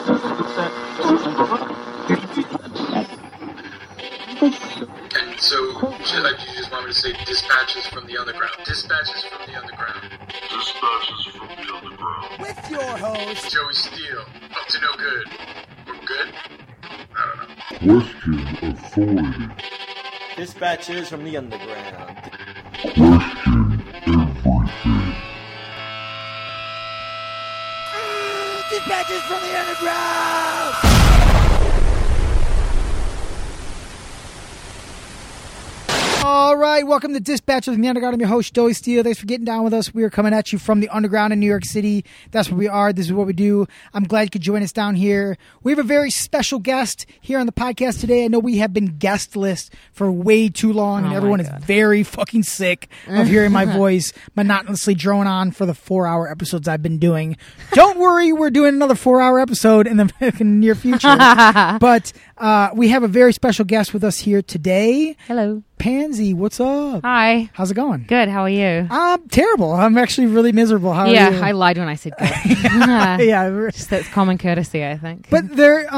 And so, you just want me to say dispatches from the underground. Dispatches from the underground. Dispatches from the underground. With your host, Joey Steele. Up to no good. We're good? I don't know. Question authority. dispatches from the underground. Question everything. Dispatches from the underground! All right, welcome to Dispatches from the Underground. I'm your host, Joey Steele. Thanks for getting down with us. We are coming at you from the underground in New York City. That's where we are. This is what we do. I'm glad you could join us down here. We have a very special guest here on the podcast today. I know we have been guest-less for way too long, and everyone is very fucking sick of hearing my voice monotonously drone on for the 4-hour episodes I've been doing. Don't worry, we're doing another 4-hour episode in the near future. But we have a very special guest with us here today. Hello. Pansy, what's up? Hi. How's it going? Good. How are you? Terrible. I'm actually really miserable. How are you? I lied when I said good. Yeah. Just that's common courtesy, I think. But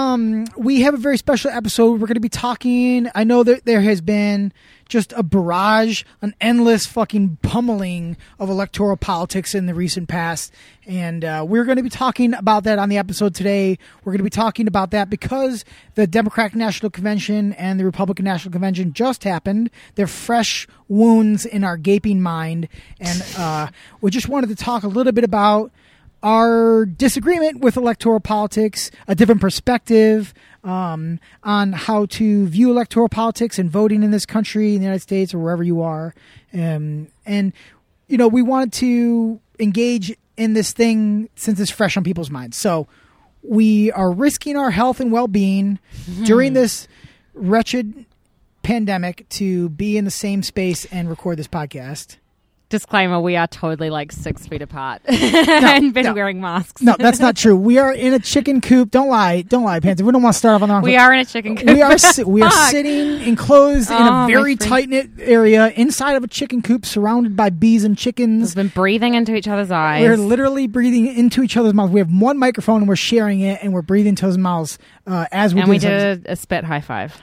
we have a very special episode. We're going to be talking. I know that there has been just a barrage, an endless fucking pummeling of electoral politics in the recent past. And we're going to be talking about that on the episode today. We're going to be talking about that because the Democratic National Convention and the Republican National Convention just happened. They're fresh wounds in our gaping mind. And we just wanted to talk a little bit about our disagreement with electoral politics, a different perspective on how to view electoral politics and voting in this country, in the United States, or wherever you are. And, you know, we wanted to engage in this thing since it's fresh on people's minds. So we are risking our health and well-being during this wretched pandemic to be in the same space and record this podcast. Disclaimer, we are totally like 6 feet apart and been wearing masks. No, that's not true. We are in a chicken coop. Don't lie, Pansy. We don't want to start off on the wrong foot. We are in a chicken coop. We are sitting enclosed in a very tight-knit area inside of a chicken coop surrounded by bees and chickens. We've been breathing into each other's eyes. We're literally breathing into each other's mouths. We have one microphone and we're sharing it, and we're breathing into his mouths as we do. And we did a spit high five.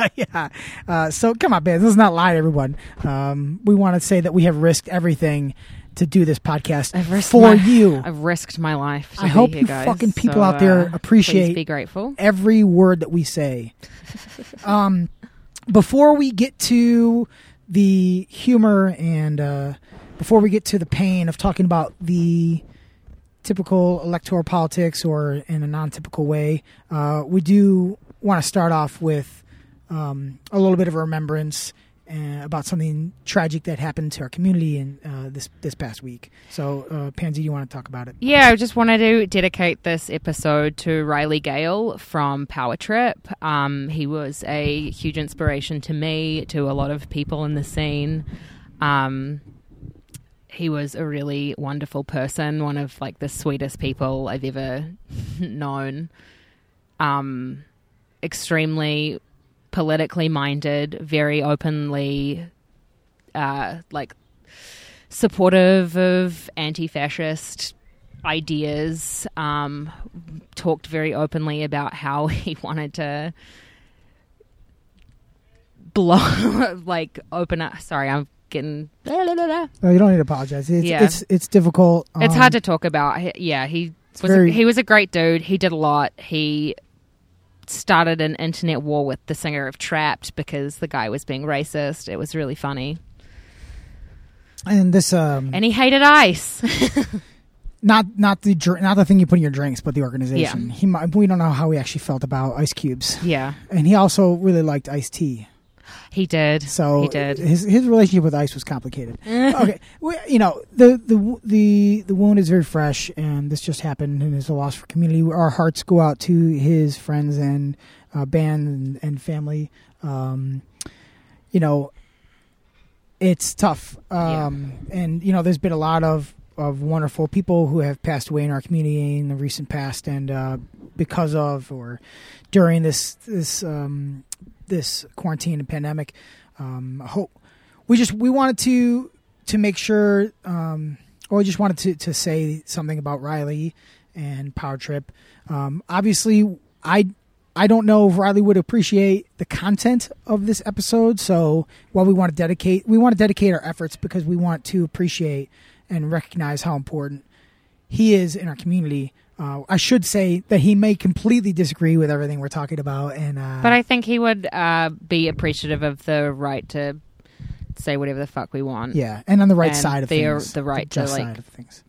Yeah. So come on, Pansy. Let's not lie to everyone. We want to say that we have risked everything to do this podcast for you. I've risked my life. I hope you guys. fucking people out there appreciate. Please be grateful. Every word that we say. Before we get to the humor and before we get to the pain of talking about the typical electoral politics or in a non-typical way, we do want to start off with a little bit of a remembrance about something tragic that happened to our community in this past week. So, Pansy, do you want to talk about it? Yeah, I just wanted to dedicate this episode to Riley Gale from Power Trip. He was a huge inspiration to me, to a lot of people in the scene. He was a really wonderful person, one of like the sweetest people I've ever known. Extremely politically minded, very openly supportive of anti-fascist ideas, talked very openly about how he wanted to open up. Sorry, I'm getting... No, you don't need to apologize. It's difficult. It's hard to talk about. He was a great dude. He did a lot. He started an internet war with the singer of Trapped because the guy was being racist. It was really funny. And this and he hated ICE. not the thing you put in your drinks, but the organization. Yeah. We don't know how he actually felt about Ice Cubes. Yeah. And he also really liked Ice-T. He did. So he did. His relationship with Ice was complicated. Okay, the wound is very fresh, and this just happened, and it's a loss for community. Our hearts go out to his friends and band and family. It's tough, and there's been a lot of wonderful people who have passed away in our community in the recent past, and because of or during this quarantine and pandemic, we wanted to make sure, or we just wanted to say something about Riley and Power Trip. Obviously, I don't know if Riley would appreciate the content of this episode. So while we want to dedicate our efforts because we want to appreciate and recognize how important he is in our community. I should say that he may completely disagree with everything we're talking about, but I think he would be appreciative of the right to say whatever the fuck we want. Yeah, and on the right side of things, the right to side of things.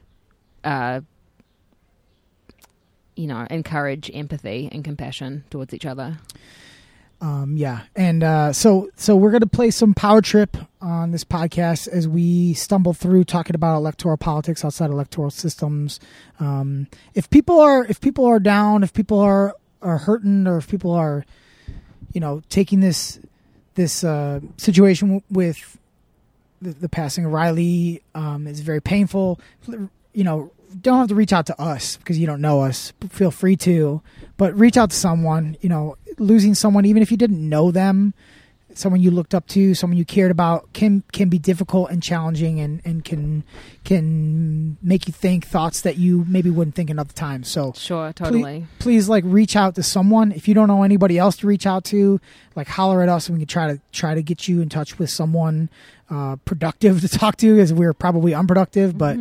Encourage empathy and compassion towards each other. So we're going to play some Power Trip on this podcast as we stumble through talking about electoral politics outside electoral systems. If people are down, if people are hurting, or if people are, taking this situation with the passing of Riley is very painful, don't have to reach out to us because you don't know us. Feel free to, but reach out to someone. Losing someone, even if you didn't know them, someone you looked up to, someone you cared about, can be difficult and challenging, and can make you think thoughts that you maybe wouldn't think another time. So sure, totally. Please reach out to someone. If you don't know anybody else to reach out to, holler at us, and we can try to get you in touch with someone productive to talk to, as we're probably unproductive. But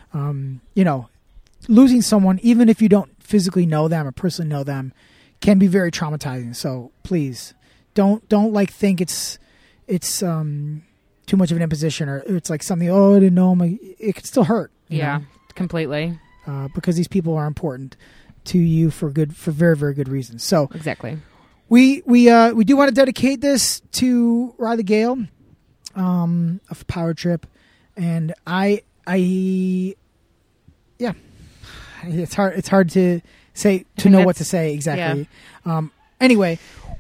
losing someone, even if you don't physically know them or personally know them, can be very traumatizing. So please don't think it's too much of an imposition, or it's like something, I didn't know him. It could still hurt. Yeah, completely. Because these people are important to you for very, very good reasons. So exactly. We do want to dedicate this to Riley Gale of Power Trip, and it's hard to say, to know what to say exactly. Yeah. Anyway,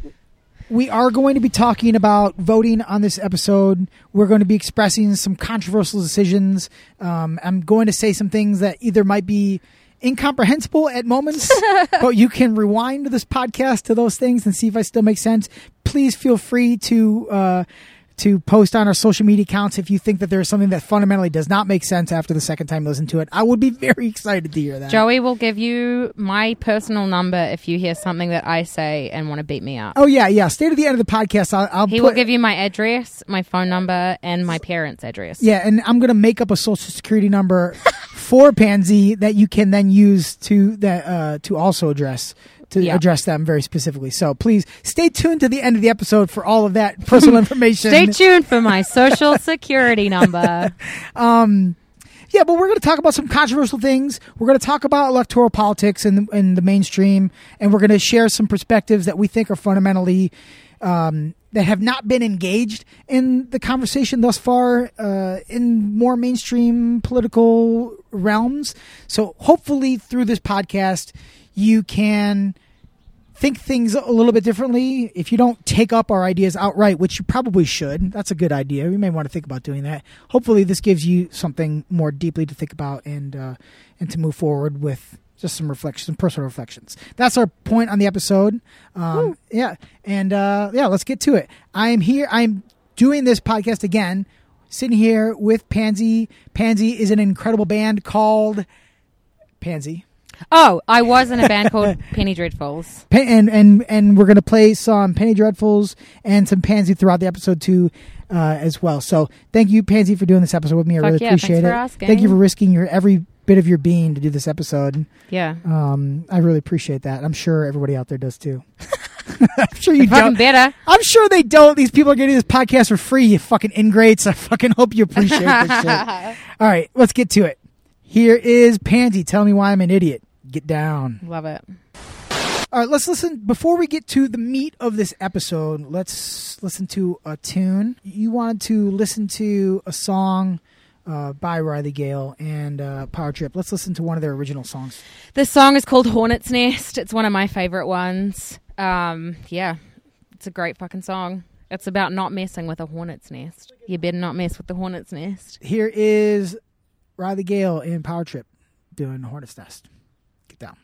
we are going to be talking about voting on this episode. We're going to be expressing some controversial decisions. I'm going to say some things that either might be incomprehensible at moments, but you can rewind this podcast to those things and see if I still make sense. Please feel free to post on our social media accounts if you think that there's something that fundamentally does not make sense after the second time you listen to it. I would be very excited to hear that. Joey will give you my personal number if you hear something that I say and want to beat me up. Oh, yeah. Stay to the end of the podcast. He will give you my address, my phone number, and my parents' address. Yeah, and I'm going to make up a social security number for Pansy that you can then use to also address them very specifically. So please stay tuned to the end of the episode for all of that personal information. Stay tuned for my social security number. Yeah, but we're going to talk about some controversial things. We're going to talk about electoral politics in the mainstream, and we're going to share some perspectives that we think are fundamentally that have not been engaged in the conversation thus far in more mainstream political realms. So hopefully through this podcast, you can think things a little bit differently. If you don't take up our ideas outright, which you probably should, that's a good idea. You may want to think about doing that. Hopefully this gives you something more deeply to think about and to move forward with just some reflections, some personal reflections. That's our point on the episode. Yeah. And let's get to it. I'm here. I'm doing this podcast again, sitting here with Pansy. Pansy is an incredible band called Pansy. Oh, I was in a band called Penny Dreadfuls. And we're going to play some Penny Dreadfuls and some Pansy throughout the episode too, as well. So thank you, Pansy, for doing this episode with me. I really appreciate it. Thanks for asking. Thank you for risking every bit of your being to do this episode. Yeah. I really appreciate that. I'm sure everybody out there does too. I'm sure you don't. Better. I'm sure they don't. These people are getting this podcast for free, you fucking ingrates. I fucking hope you appreciate this shit. All right, let's get to it. Here is Pansy. Tell me why I'm an idiot. Get down. Love it. All right, let's listen. Before we get to the meat of this episode, let's listen to a tune. You wanted to listen to a song by Riley Gale and Power Trip. Let's listen to one of their original songs. This song is called Hornet's Nest. It's one of my favorite ones. Yeah, it's a great fucking song. It's about not messing with a hornet's nest. You better not mess with the hornet's nest. Here is Riley Gale and Power Trip doing Hornet's Nest. Get down.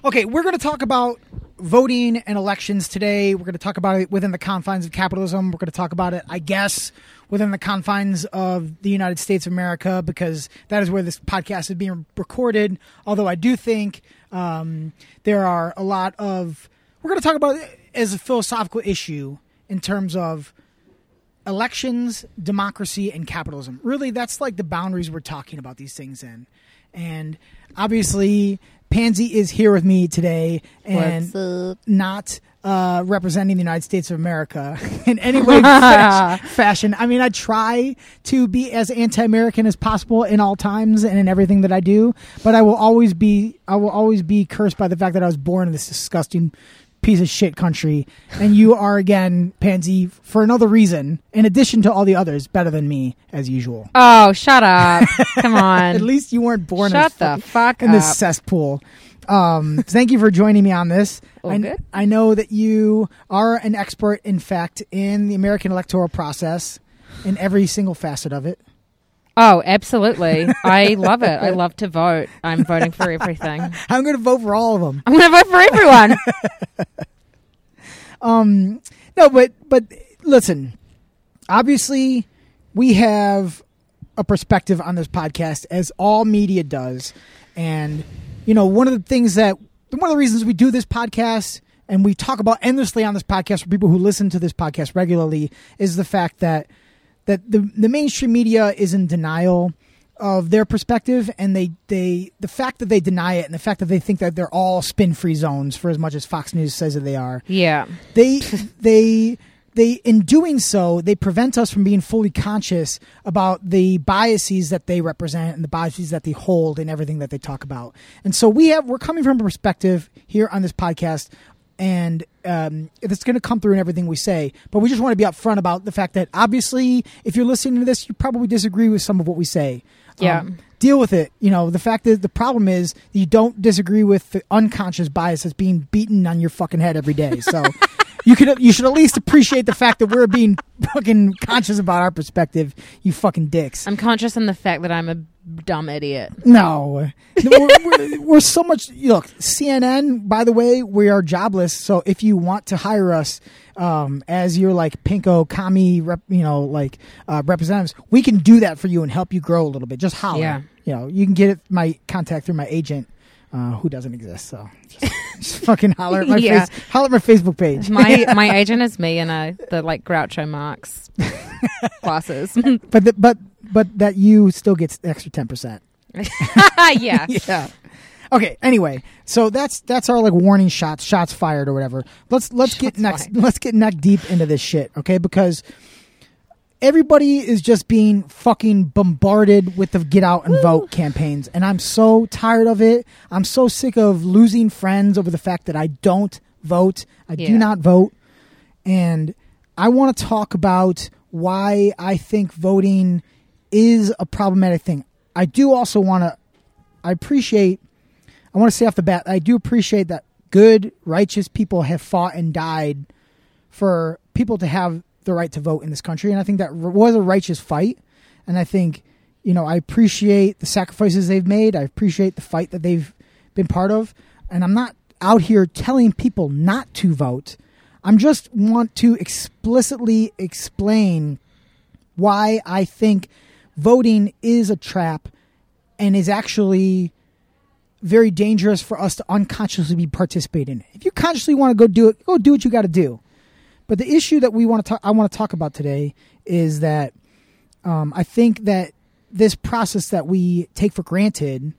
Okay, we're going to talk about voting and elections today. We're going to talk about it within the confines of capitalism. We're going to talk about it, I guess, within the confines of the United States of America, because that is where this podcast is being recorded. Although I do think there are a lot of... We're going to talk about it as a philosophical issue in terms of elections, democracy, and capitalism. Really, that's like the boundaries we're talking about these things in. And obviously... Pansy is here with me today and not representing the United States of America in any way, fashion. I mean, I try to be as anti-American as possible in all times and in everything that I do, but I will always be cursed by the fact that I was born in this disgusting piece of shit country, and you are, again, Pansy, for another reason, in addition to all the others, better than me, as usual. Oh, shut up. Come on. At least you weren't born in this cesspool. Thank you for joining me on this. I know that you are an expert, in fact, in the American electoral process, in every single facet of it. Oh, absolutely. I love it. I love to vote. I'm voting for everything. I'm going to vote for all of them. I'm going to vote for everyone. No, but listen, obviously we have a perspective on this podcast, as all media does. And, you know, one of the reasons we do this podcast and we talk about endlessly on this podcast for people who listen to this podcast regularly is the fact that the mainstream media is in denial of their perspective, and the fact that they deny it and the fact that they think that they're all spin-free zones, for as much as Fox News says that they are. Yeah. They in doing so, they prevent us from being fully conscious about the biases that they represent and the biases that they hold in everything that they talk about. And so we're coming from a perspective here on this podcast, and it's going to come through in everything we say. But we just want to be upfront about the fact that, obviously, if you're listening to this, you probably disagree with some of what we say. Yeah. Deal with it. You know, the fact that the problem is that you don't disagree with the unconscious bias that's being beaten on your fucking head every day. So you should at least appreciate the fact that we're being fucking conscious about our perspective, you fucking dicks. I'm conscious in the fact that I'm a dumb idiot. No. We're so much... Look, CNN, by the way, we are jobless, so if you want to hire us as your, like, pinko, commie, representatives, we can do that for you and help you grow a little bit. Just holler. Yeah. You know, you can get my contact through my agent, who doesn't exist, so... Just fucking holler at my holler at my Facebook page. My agent is me in the like Groucho Marx classes. But that you still gets the extra 10%. Yeah. Yeah. Okay. Anyway, so that's our like warning shots fired or whatever. Let's get neck deep into this shit, okay? Because everybody is just being fucking bombarded with the get out and vote campaigns, and I'm so tired of it. I'm so sick of losing friends over the fact that I don't vote. I do not vote, and I want to talk about why I think voting is a problematic thing. I do also want to... I want to say off the bat, I do appreciate that good, righteous people have fought and died for people to have the right to vote in this country, and I think that was a righteous fight. And I think, you know, I appreciate the sacrifices they've made. I appreciate the fight that they've been part of, and I'm not out here telling people not to vote. I'm just want to explicitly explain why I think voting is a trap and is actually very dangerous for us to unconsciously be participating in. If you consciously want to go do it, go do what you got to do. But the issue that I want to talk about today is that I think that this process that we take for granted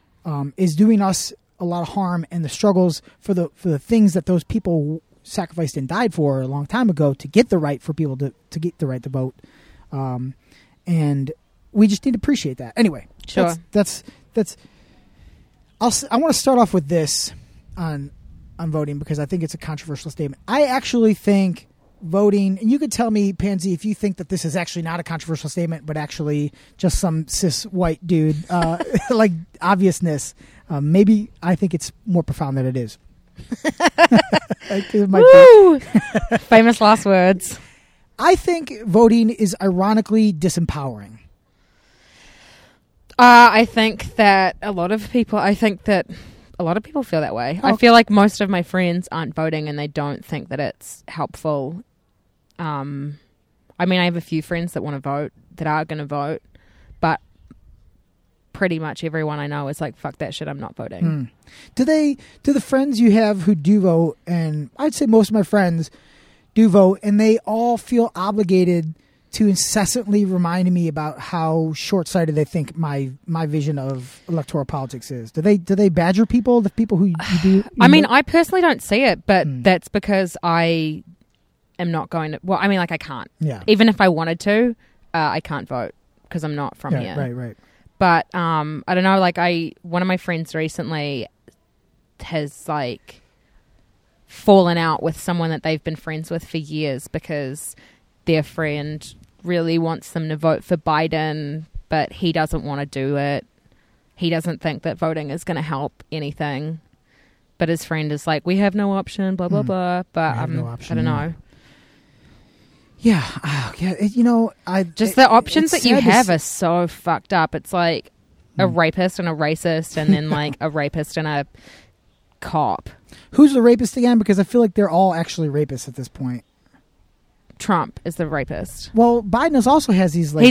is doing us a lot of harm, and the struggles for the things that those people sacrificed and died for a long time ago to get the right for people to get the right to vote, and we just need to appreciate that. Anyway, sure. That's. I want to start off with this on voting, because I think it's a controversial statement. I actually think voting, and you could tell me, Pansy, if you think that this is actually not a controversial statement, but actually just some cis white dude, like obviousness. Maybe I think it's more profound than it is. It might Woo! Famous last words. I think voting is ironically disempowering. I think that a lot of people, a lot of people feel that way. I feel like most of my friends aren't voting and they don't think that it's helpful. I mean, I have a few friends that want to vote, that are going to vote, but pretty much everyone I know is like, fuck that shit, I'm not voting. Do the friends you have who do vote, and I'd say most of my friends do vote, and they all feel obligated to incessantly remind me about how short-sighted they think my vision of electoral politics is? Do they badger people, the people who you do? I mean, I personally don't see it, but that's because I am not going to. Well, I mean, like I can't. Yeah. Even if I wanted to, I can't vote because I'm not from here. Right. But I don't know. Like one of my friends recently has like fallen out with someone that they've been friends with for years because their friend really wants them to vote for Biden, but he doesn't want to do it. He doesn't think that voting is going to help anything. But his friend is like, we have no option, blah, blah, blah. But I don't know. Yeah. The options that you have are so fucked up. It's like a rapist and a racist and then like a rapist and a cop. Who's the rapist again? Because I feel like they're all actually rapists at this point. Trump is the rapist. Well, Biden also has these like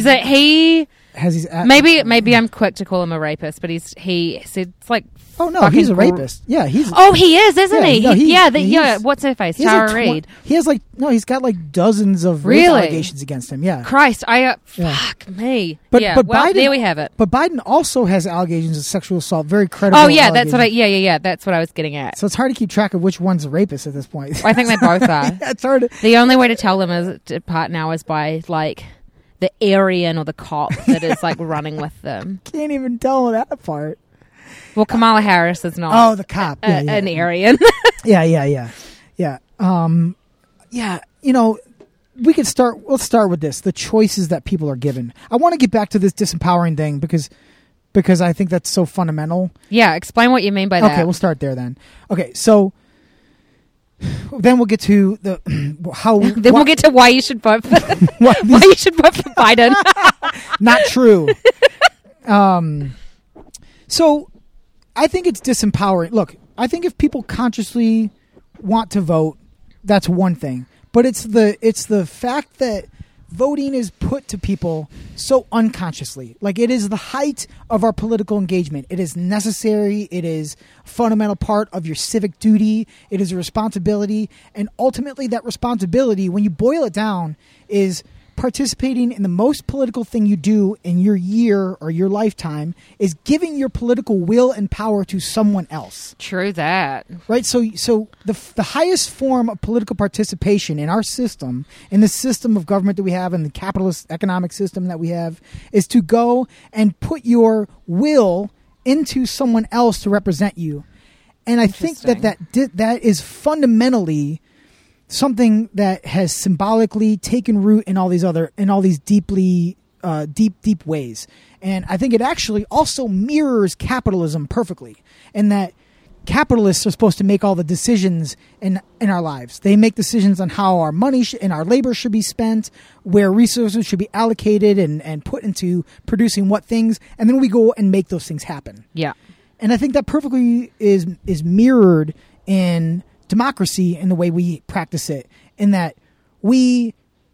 maybe I'm quick to call him a rapist, but he said it's like oh no, he's a rapist. Yeah, he is, isn't he? No, what's her face? Tara Reid. He's got like dozens of rape allegations against him. Yeah. Christ, fuck me. But Biden, there we have it. But Biden also has allegations of sexual assault, very credible. Oh yeah, that's what that's what I was getting at. So it's hard to keep track of which one's a rapist at this point. I think they both are. Yeah, it's hard. The only way to tell them apart now is by like the Aryan or the cop that is like running with them. Can't even tell that apart. Well, Kamala Harris is not. Oh, the cop. An Aryan. Yeah. We could start. Let's start with this: the choices that people are given. I want to get back to this disempowering thing because I think that's so fundamental. Yeah, explain what you mean by that. Okay, we'll start there then. Okay, so then we'll get to the how. Then we'll get to why you should vote for why you should vote for Biden. Not true. So I think it's disempowering. Look, I think if people consciously want to vote, that's one thing. But it's the fact that voting is put to people so unconsciously. Like, it is the height of our political engagement. It is necessary. It is a fundamental part of your civic duty. It is a responsibility. And ultimately, that responsibility, when you boil it down, is participating in the most political thing you do in your year or your lifetime is giving your political will and power to someone else. True that. Right? So the highest form of political participation in our system, in the system of government that we have, in the capitalist economic system that we have, is to go and put your will into someone else to represent you. And I think that is fundamentally something that has symbolically taken root in all these deeply deep ways. And I think it actually also mirrors capitalism perfectly, in that capitalists are supposed to make all the decisions in our lives. They make decisions on how our money and our labor should be spent, where resources should be allocated and put into producing what things, and then we go and make those things happen. Yeah. And I think that perfectly is mirrored in democracy in the way we practice it, in that we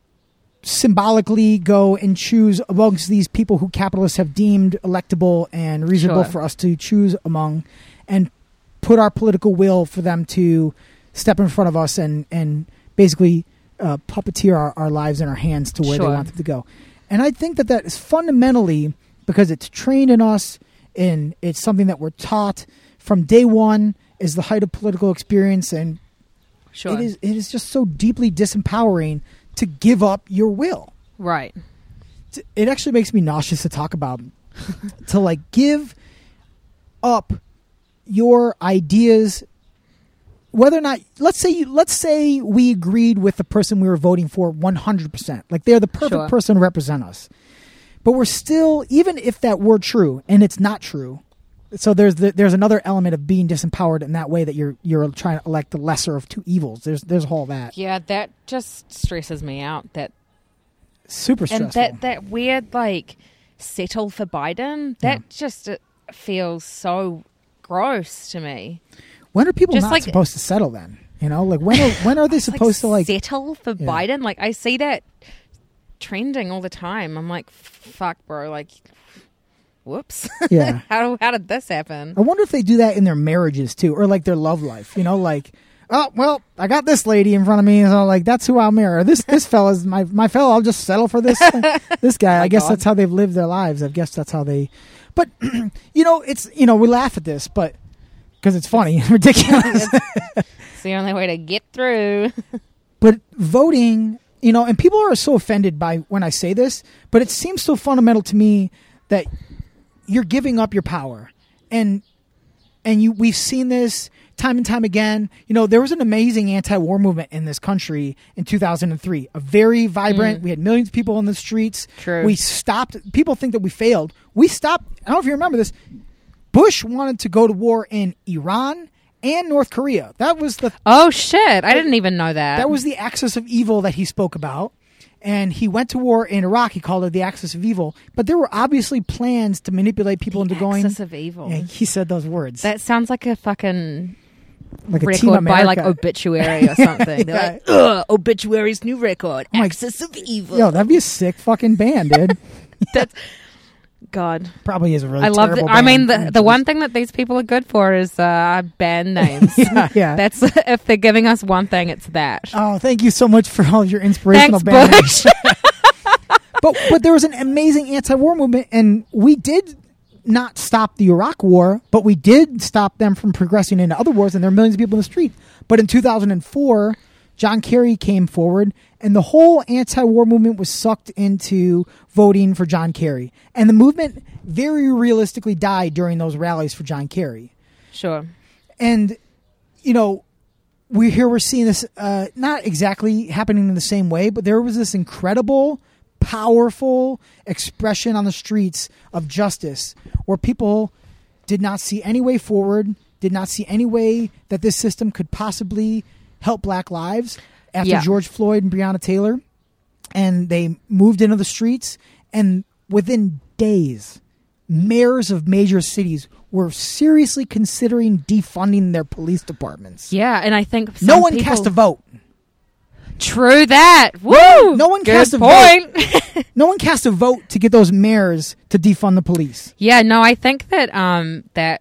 symbolically go and choose amongst these people who capitalists have deemed electable and reasonable for us to choose among, and put our political will for them to step in front of us and basically puppeteer our lives in our hands to where they want them to go. And I think that is fundamentally because it's trained in us, and it's something that we're taught from day one, is the height of political experience, and it is just so deeply disempowering to give up your will. Right. It actually makes me nauseous to talk about to like give up your ideas, whether or not, let's say we agreed with the person we were voting for 100%, like they're the perfect person to represent us, but we're still, even if that were true and it's not true. So there's another element of being disempowered in that way, that you're trying to elect the lesser of two evils. There's all that. Yeah, that just stresses me out. That super stressful. And that weird like settle for Biden. That just feels so gross to me. When are people Just not like- supposed to settle then? You know, like when are they supposed to like? settle for Biden? Like I see that trending all the time. I'm like, fuck, bro. Like, whoops. Yeah. how did this happen? I wonder if they do that in their marriages too, or like their love life. You know, like, oh well, I got this lady in front of me, so like that's who I'll marry. Or this fella's my fella. I'll just settle for this this guy. I guess God. that's how they've lived their lives. I guess that's how they. But it's we laugh at this, but because it's funny and ridiculous. It's the only way to get through. But voting, and people are so offended by when I say this, but it seems so fundamental to me that you're giving up your power, and we've seen this time and time again. There was an amazing anti-war movement in this country in 2003, a very vibrant. We had millions of people in the streets. True. We stopped. People think that we failed. We stopped. I don't know if you remember this. Bush wanted to go to war in Iran and North Korea. That was Oh shit! I didn't even know that. that was the axis of evil that he spoke about. And he went to war in Iraq. He called it the axis of evil. But there were obviously plans to manipulate people into going. Axis of evil. Yeah, he said those words. That sounds like a fucking like a Team record by like America. Obituary or something. They're like, ugh, Obituary's new record, like, Axis of Evil. Yo, that'd be a sick fucking band, dude. That's God. Probably is a really I love terrible it. I mean, band. the one thing that these people are good for is band names. Yeah. That's if they're giving us one thing, it's that. Oh, thank you so much for all of your inspirational Thanks, band names. Bush. But there was an amazing anti-war movement, and we did not stop the Iraq War, but we did stop them from progressing into other wars, and there are millions of people in the street. But in 2004, John Kerry came forward, and the whole anti-war movement was sucked into voting for John Kerry. And the movement very realistically died during those rallies for John Kerry. Sure. And, we're seeing this not exactly happening in the same way, but there was this incredible, powerful expression on the streets of justice where people did not see any way forward, did not see any way that this system could possibly help Black lives after George Floyd and Breonna Taylor. And they moved into the streets, and within days, mayors of major cities were seriously considering defunding their police departments. Yeah, and I think No one cast a vote. True that. Woo! No one Good cast a point. No one cast a vote to get those mayors to defund the police. Yeah, no, I think that that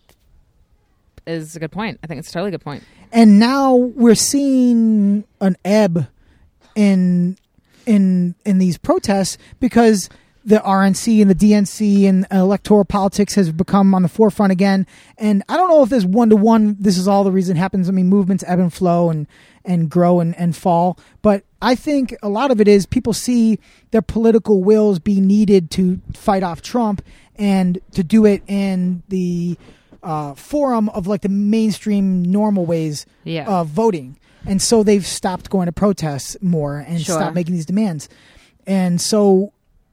is a good point. I think it's a totally good point. And now we're seeing an ebb in these protests because the RNC and the DNC and electoral politics has become on the forefront again. And I don't know if there's one-to-one, this is all the reason it happens. I mean, movements ebb and flow and grow and fall. But I think a lot of it is people see their political wills be needed to fight off Trump and to do it in the forum of like the mainstream normal ways of voting. And so they've stopped going to protests more and stopped making these demands. And so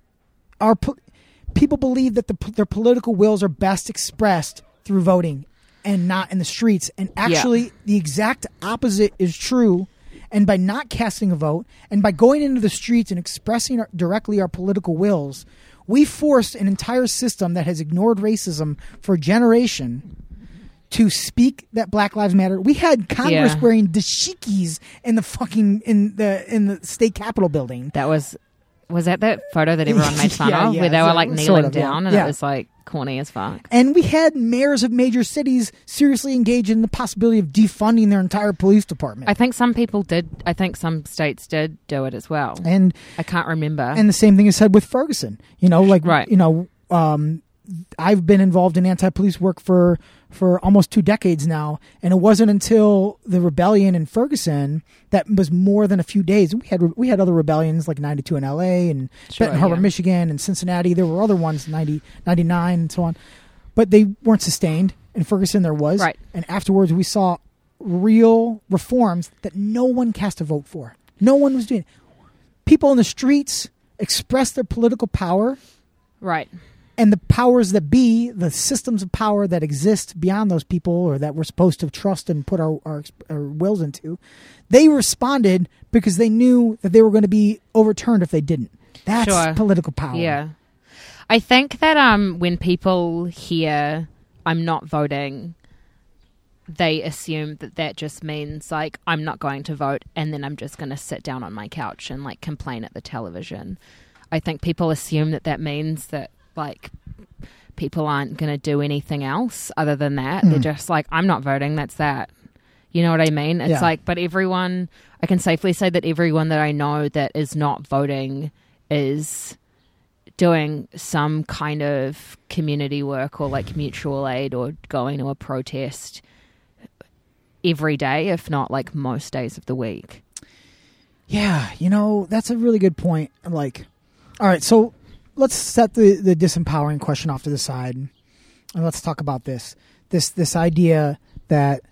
people believe that their political wills are best expressed through voting and not in the streets. And actually, the exact opposite is true. And by not casting a vote and by going into the streets and expressing directly our political wills, we forced an entire system that has ignored racism for a generation to speak that Black Lives Matter. We had Congress wearing dashikis in the fucking in the state capitol building. That was that photo that everyone made fun of where they were like kneeling down and it was like corny as fuck. And we had mayors of major cities seriously engaged in the possibility of defunding their entire police department. I think some people did. I think some states did do it as well. And I can't remember. And the same thing is said with Ferguson. I've been involved in anti-police work for almost 2 decades now, and it wasn't until the rebellion in Ferguson that was more than a few days. We had other rebellions like 92 in LA and Benton Harbor, Michigan, and Cincinnati. There were other ones, 90, 99, and so on, but they weren't sustained. In Ferguson, there was, and afterwards we saw real reforms that no one cast a vote for. No one was doing it. People in the streets expressed their political power, right? And the powers that be, the systems of power that exist beyond those people or that we're supposed to trust and put our wills into, they responded because they knew that they were going to be overturned if they didn't. That's political power. Yeah. I think that when people hear I'm not voting, they assume that just means like I'm not going to vote and then I'm just going to sit down on my couch and like complain at the television. I think people assume that means that like people aren't going to do anything else other than that. They're just like, I'm not voting, that's that. You know what I mean? It's like, but everyone, I can safely say that everyone that I know that is not voting is doing some kind of community work or like mutual aid or going to a protest every day, if not like most days of the week. Yeah, that's a really good point. Like, all right, so let's set the disempowering question off to the side, and let's talk about this idea that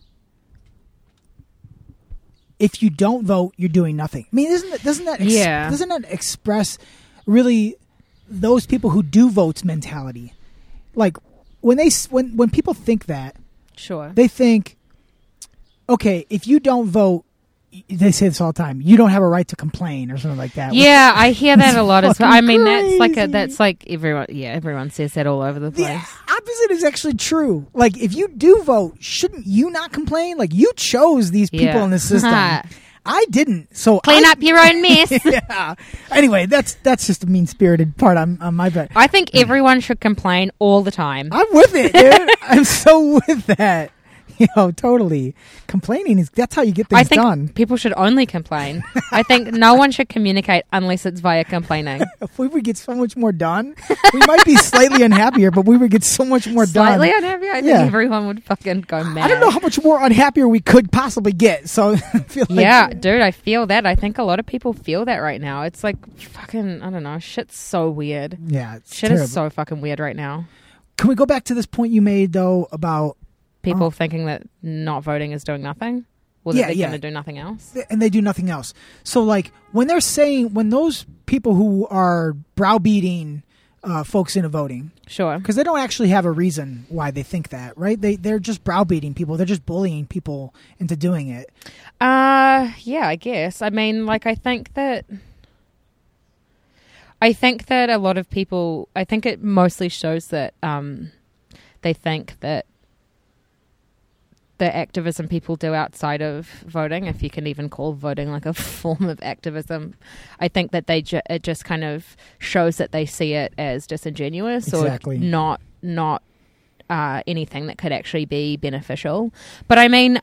if you don't vote, you're doing nothing. I mean, doesn't that express really those people who do vote's mentality? Like when people think that, sure, they think, okay, if you don't vote, they say this all the time, you don't have a right to complain or something like that. Yeah, I hear that a lot as well. I mean, crazy. that's like everyone. Yeah, everyone says that all over the place. The opposite is actually true. Like, if you do vote, shouldn't you not complain? Like, you chose these people in the system. I didn't. So clean up your own mess. Yeah. Anyway, that's just a mean-spirited part on my part. I think everyone should complain all the time. I'm with it, dude. I'm so with that. Totally. Complaining that's how you get things done. I think people should only complain. I think no one should communicate unless it's via complaining. If we would get so much more done, we might be slightly unhappier, but we would get so much more done. Slightly unhappy? I think everyone would fucking go mad. I don't know how much more unhappier we could possibly get. So I feel like, yeah, dude, I feel that. I think a lot of people feel that right now. It's like fucking, I don't know, shit's so weird. Yeah, shit terrible. Is so fucking weird right now. Can we go back to this point you made, though, about people thinking that not voting is doing nothing? Or that they're going to do nothing else? And they do nothing else. So, like, when those people who are browbeating folks into voting. Sure. Because they don't actually have a reason why they think that, right? They're just browbeating people. They're just bullying people into doing it. Yeah, I guess. I mean, like, I think that a lot of people, I think it mostly shows that they think that the activism people do outside of voting, if you can even call voting like a form of activism, I think that it just kind of shows that they see it as disingenuous or not anything that could actually be beneficial. But I mean,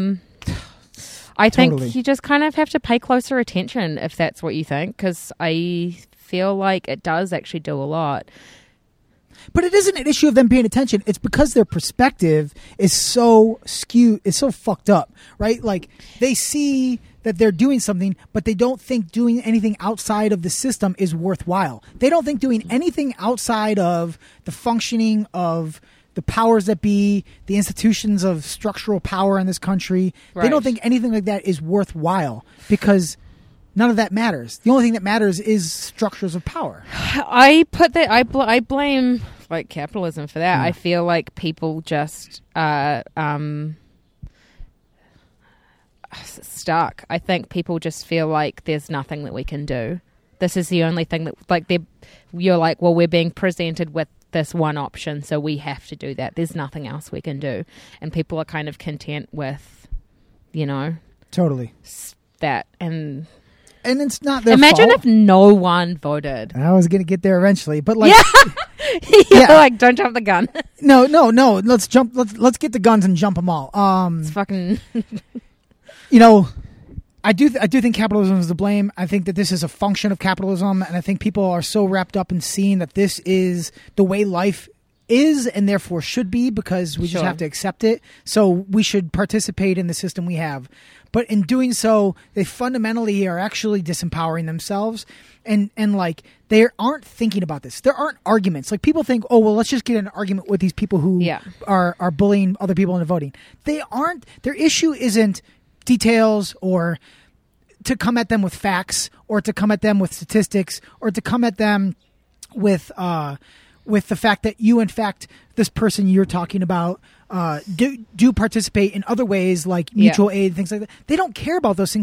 I think you just kind of have to pay closer attention if that's what you think, because I feel like it does actually do a lot. But it isn't an issue of them paying attention. It's because their perspective is so skewed, it's so fucked up, right? Like, they see that they're doing something, but they don't think doing anything outside of the system is worthwhile. They don't think doing anything outside of the functioning of the powers that be, the institutions of structural power in this country. Right. They don't think anything like that is worthwhile because none of that matters. The only thing that matters is structures of power. I blame like capitalism for that. I feel like people just stuck. I think people just feel like there's nothing that we can do. This is the only thing that, like, you're like, well, we're being presented with this one option, so we have to do that. There's nothing else we can do. And people are kind of content with, totally that. And it's not their imagine fault. If no one voted. I was going to get there eventually, but like, like, don't jump the gun. No. Let's jump. Let's get the guns and jump them all. It's fucking. I do think capitalism is to blame. I think that this is a function of capitalism, and I think people are so wrapped up in seeing that this is the way life is and therefore should be, because we just have to accept it. So we should participate in the system we have. But in doing so, they fundamentally are actually disempowering themselves, and like, they aren't thinking about this. There aren't arguments. Like, people think, oh, well, let's just get in an argument with these people who are bullying other people into voting. They aren't. Their issue isn't details or to come at them with facts or to come at them with statistics or to come at them with the fact that you, in fact, this person you're talking about do participate in other ways like mutual aid, things like that. They don't care about those things.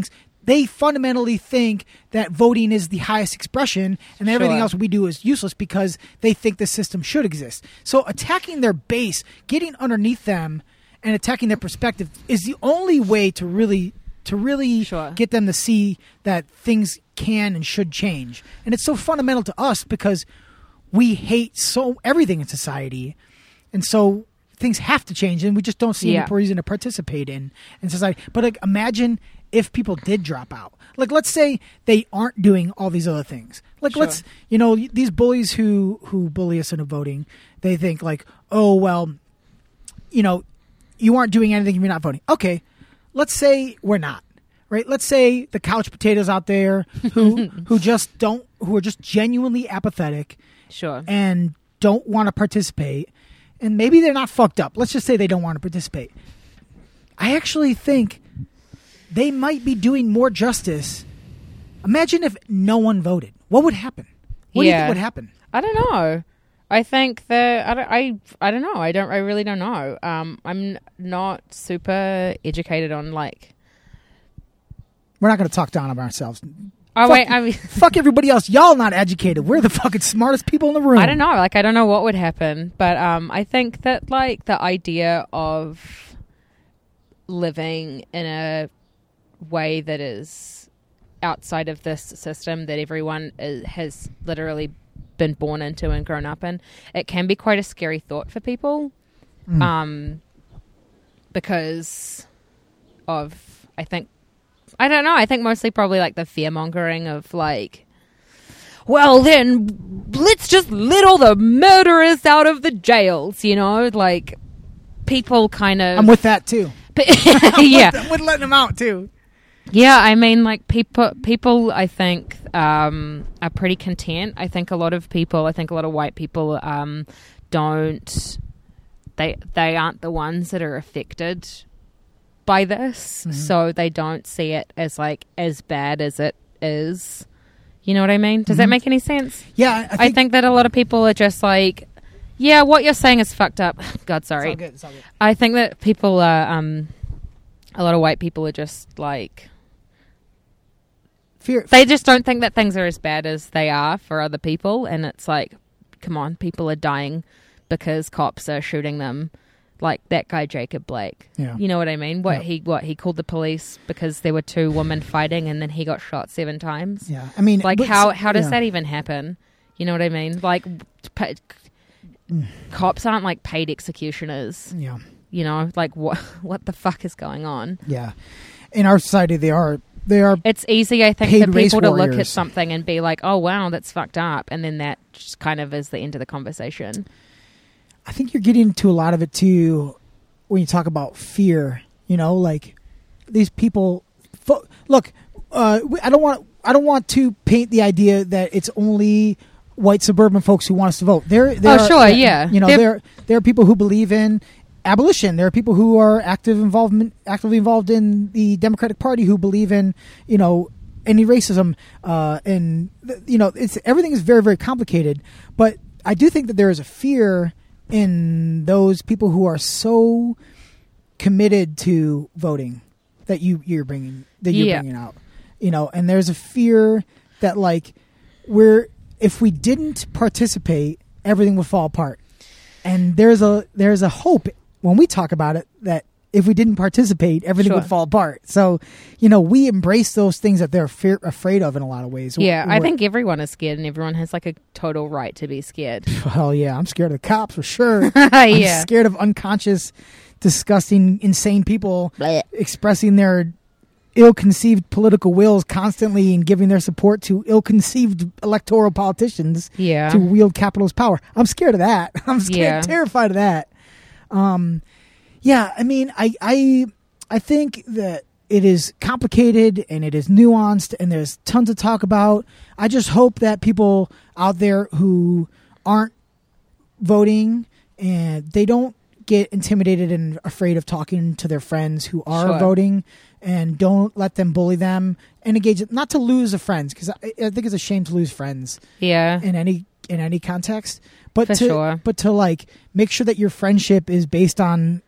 they fundamentally think that voting is the highest expression and everything Sure. else we do is useless because they think the system should exist. So attacking their base, getting underneath them and attacking their perspective is the only way to really Sure. get them to see that things can and should change. And it's so fundamental to us because we hate everything in society. And so things have to change, and we just don't see Yeah. any reason to participate in society. But like, imagine if people did drop out. Like, let's say they aren't doing all these other things. Like, Sure. let's, these bullies who bully us into voting, they think like, oh, well, you aren't doing anything if you're not voting. Okay, let's say we're not. Right? Let's say the couch potatoes out there who are just genuinely apathetic Sure. and don't want to participate, and maybe they're not fucked up. Let's just say they don't want to participate. I actually think they might be doing more justice. Imagine if no one voted. What would happen? What do you think would happen? I don't know. I think that I don't know. I really don't know. I'm not super educated on like. We're not going to talk down on ourselves. Oh Fuck- wait, I mean, Fuck everybody else. Y'all not educated. We're the fucking smartest people in the room. I don't know. Like, I don't know what would happen, but I think that like the idea of living in a way that is outside of this system that everyone has literally been born into and grown up in, it can be quite a scary thought for people, because of I don't know. I think mostly probably like the fear mongering of like, well, then let's just let all the murderers out of the jails, like people kind of. I'm with that too. Yeah. I'm with letting them out too. Yeah, I mean, like people, I think, are pretty content. I think a lot of white people, they aren't the ones that are affected by this, so they don't see it as like as bad as it is. You know what I mean? Does that make any sense? Yeah, I think that a lot of people are just like, yeah, what you're saying is fucked up. God, sorry. It's all good. I think that people are, a lot of white people are just like, Fear. they just don't think that things are as bad as they are for other people. And it's like, come on, people are dying because cops are shooting them. Like that guy, Jacob Blake. Yeah. You know what I mean? He called the police because there were two women fighting and then he got shot 7 times. Yeah, I mean, Like but- how does yeah. that even happen? You know what I mean? Like cops aren't like paid executioners. Yeah, Like what the fuck is going on? yeah. In our society, they are. It's easy, I think, Paid for race people to look at warriors. something and be like, "Oh wow, that's fucked up," and then that just kind of is the end of the conversation. I think you're getting into a lot of it too when you talk about fear. Like these people. Look, I don't want to paint the idea that it's only white suburban folks who want us to vote. There sure, yeah. There are people who believe in abolition. There are people who are actively involved in the Democratic Party who believe in any racism. It's everything is very, very complicated. But I do think that there is a fear in those people who are so committed to voting that you're bringing out, and there's a fear that like if we didn't participate, everything would fall apart. And there's a hope when we talk about it that if we didn't participate, everything Sure. would fall apart. So, we embrace those things that they're afraid of in a lot of ways. Yeah, I think everyone is scared, and everyone has like a total right to be scared. Hell yeah, I'm scared of the cops for sure. I'm Yeah. scared of unconscious, disgusting, insane people Blech. expressing their ill-conceived political wills constantly and giving their support to ill-conceived electoral politicians Yeah. to wield capitalist power. I'm scared of that. I'm scared, Yeah. terrified of that. Yeah, I mean, I think that it is complicated and it is nuanced and there's tons to talk about. I just hope that people out there who aren't voting and they don't get intimidated and afraid of talking to their friends who are Sure. voting, and don't let them bully them and engage, not to lose a friends, because I think it's a shame to lose friends Yeah. in any context, but For to sure. but to like make sure that your friendship is based on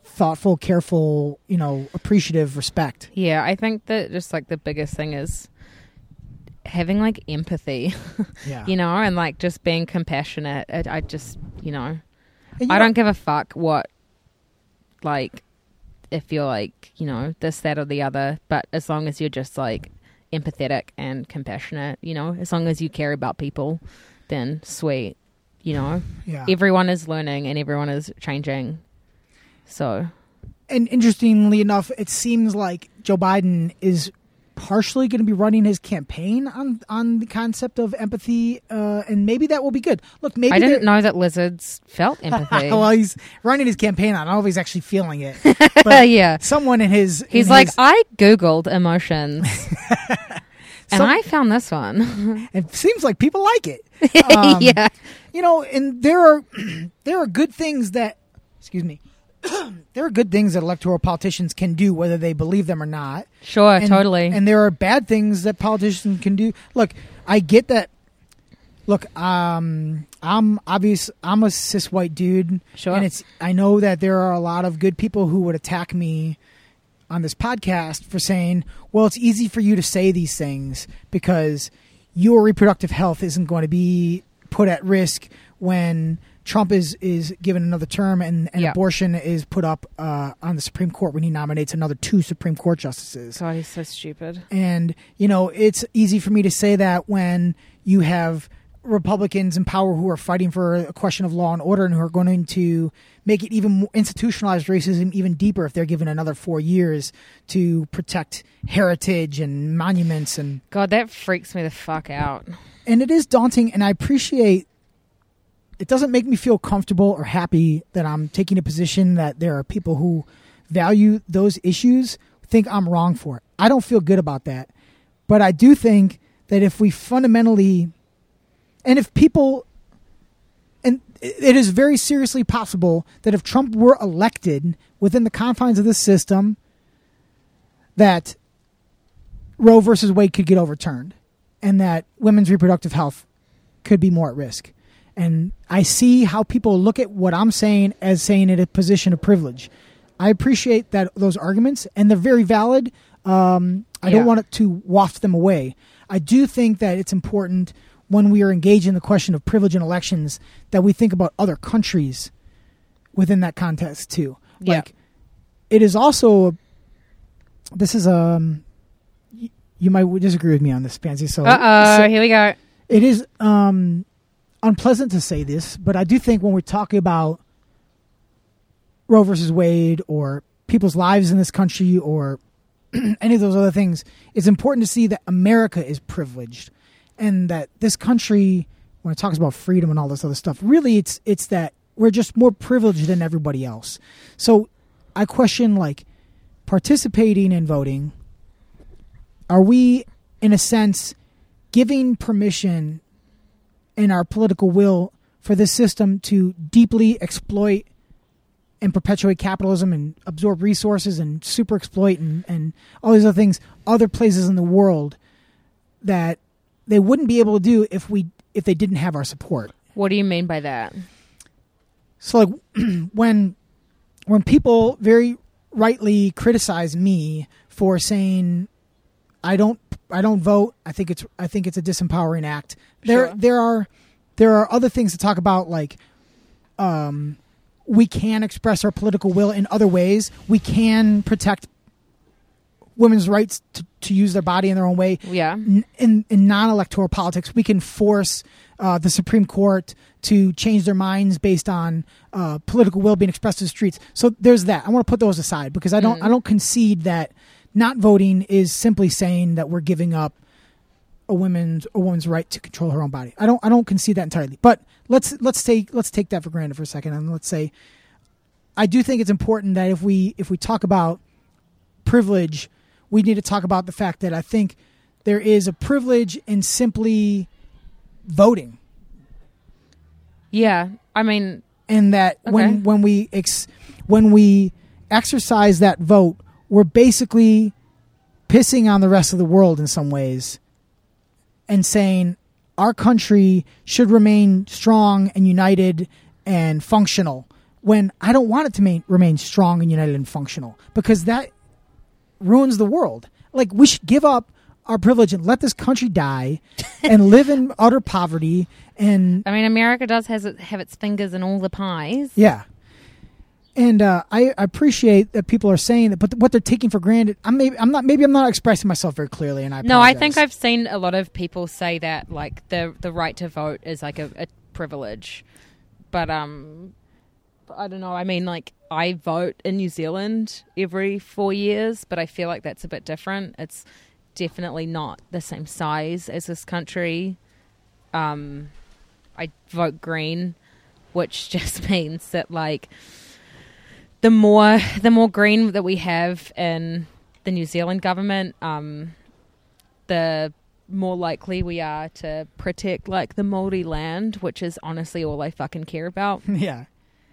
thoughtful, careful, appreciative respect. Yeah, I think that just like the biggest thing is having like empathy, Yeah. and like just being compassionate. I just, And I don't give a fuck what, like, if you're like, this, that, or the other, but as long as you're just like empathetic and compassionate, as long as you care about people, then sweet, Yeah. everyone is learning and everyone is changing. So, And interestingly enough, it seems like Joe Biden is partially going to be running his campaign on the concept of empathy, and maybe that will be good. Look, maybe I didn't know that lizards felt empathy. well, he's running his campaign on. I don't know if he's actually feeling it. But Yeah. someone in his He's like, I Googled emotions and I found this one. it seems like people like it. Yeah. And there are good things that, excuse me, there are good things that electoral politicians can do, whether they believe them or not. Sure, And- totally. And there are bad things that politicians can do. Look, I get that. Look, I'm a cis white dude. Sure. And I know that there are a lot of good people who would attack me on this podcast for saying, well, it's easy for you to say these things because your reproductive health isn't going to be put at risk when Trump is given another term and Yeah. abortion is put up on the Supreme Court when he nominates another 2 Supreme Court justices. God, he's so stupid. And, it's easy for me to say that when you have Republicans in power who are fighting for a question of law and order and who are going to make it even more institutionalized racism even deeper if they're given another 4 years to protect heritage and monuments. And God, that freaks me the fuck out. it is daunting, and I appreciate it doesn't make me feel comfortable or happy that I'm taking a position that there are people who value those issues think I'm wrong for it. I don't feel good about that. But I do think that if we fundamentally, and if people, and it is very seriously possible that if Trump were elected within the confines of this system, that Roe versus Wade could get overturned and that women's reproductive health could be more at risk. And I see how people look at what I'm saying as saying it a position of privilege. I appreciate those arguments, and they're very valid. I don't want it to waft them away. I do think that it's important when we are engaged in the question of privilege in elections that we think about other countries within that context too. Yeah. Like, it is also, this is you might disagree with me on this, Pansy. So Here we go. it is unpleasant to say this, but I do think when we're talking about Roe versus Wade or people's lives in this country or any of those other things, it's important to see that America is privileged and that this country, when it talks about freedom and all this other stuff, really it's that we're just more privileged than everybody else. So I question, like, participating in voting, are we, in a sense, giving permission in our political will for this system to deeply exploit and perpetuate capitalism and absorb resources and super exploit and all these other things, other places in the world that they wouldn't be able to do if they didn't have our support? What do you mean by that? So, like, when people very rightly criticize me for saying I don't vote, I think it's a disempowering act. Sure. There are other things to talk about, like we can express our political will in other ways. We can protect women's rights to use their body in their own way. Yeah. In non-electoral politics, we can force the Supreme Court to change their minds based on political will being expressed in the streets. So there's that. I want to put those aside because I don't concede that not voting is simply saying that we're giving up a woman's right to control her own body. I don't concede that entirely. But let's take that for granted for a second, and let's say I do think it's important that if we talk about privilege, we need to talk about the fact that I think there is a privilege in simply voting. Yeah. I mean, And that Okay. when we exercise that vote, we're basically pissing on the rest of the world in some ways and saying our country should remain strong and united and functional when I don't want it to remain strong and united and functional, because that ruins the world. Like, we should give up our privilege and let this country die and live in utter poverty. And I mean, America does have its fingers in all the pies. yeah. And I appreciate that people are saying that, but what they're taking for granted, I'm not expressing myself very clearly, and I No, I apologize. think I've seen a lot of people say that, like, the right to vote is like a privilege. But I don't know. I mean, like, I vote in New Zealand every 4 years, but I feel like that's a bit different. It's definitely not the same size as this country. I vote Green, which just means that, like, the more green that we have in the New Zealand government, the more likely we are to protect, like, the Māori land, which is honestly all I fucking care about. Yeah.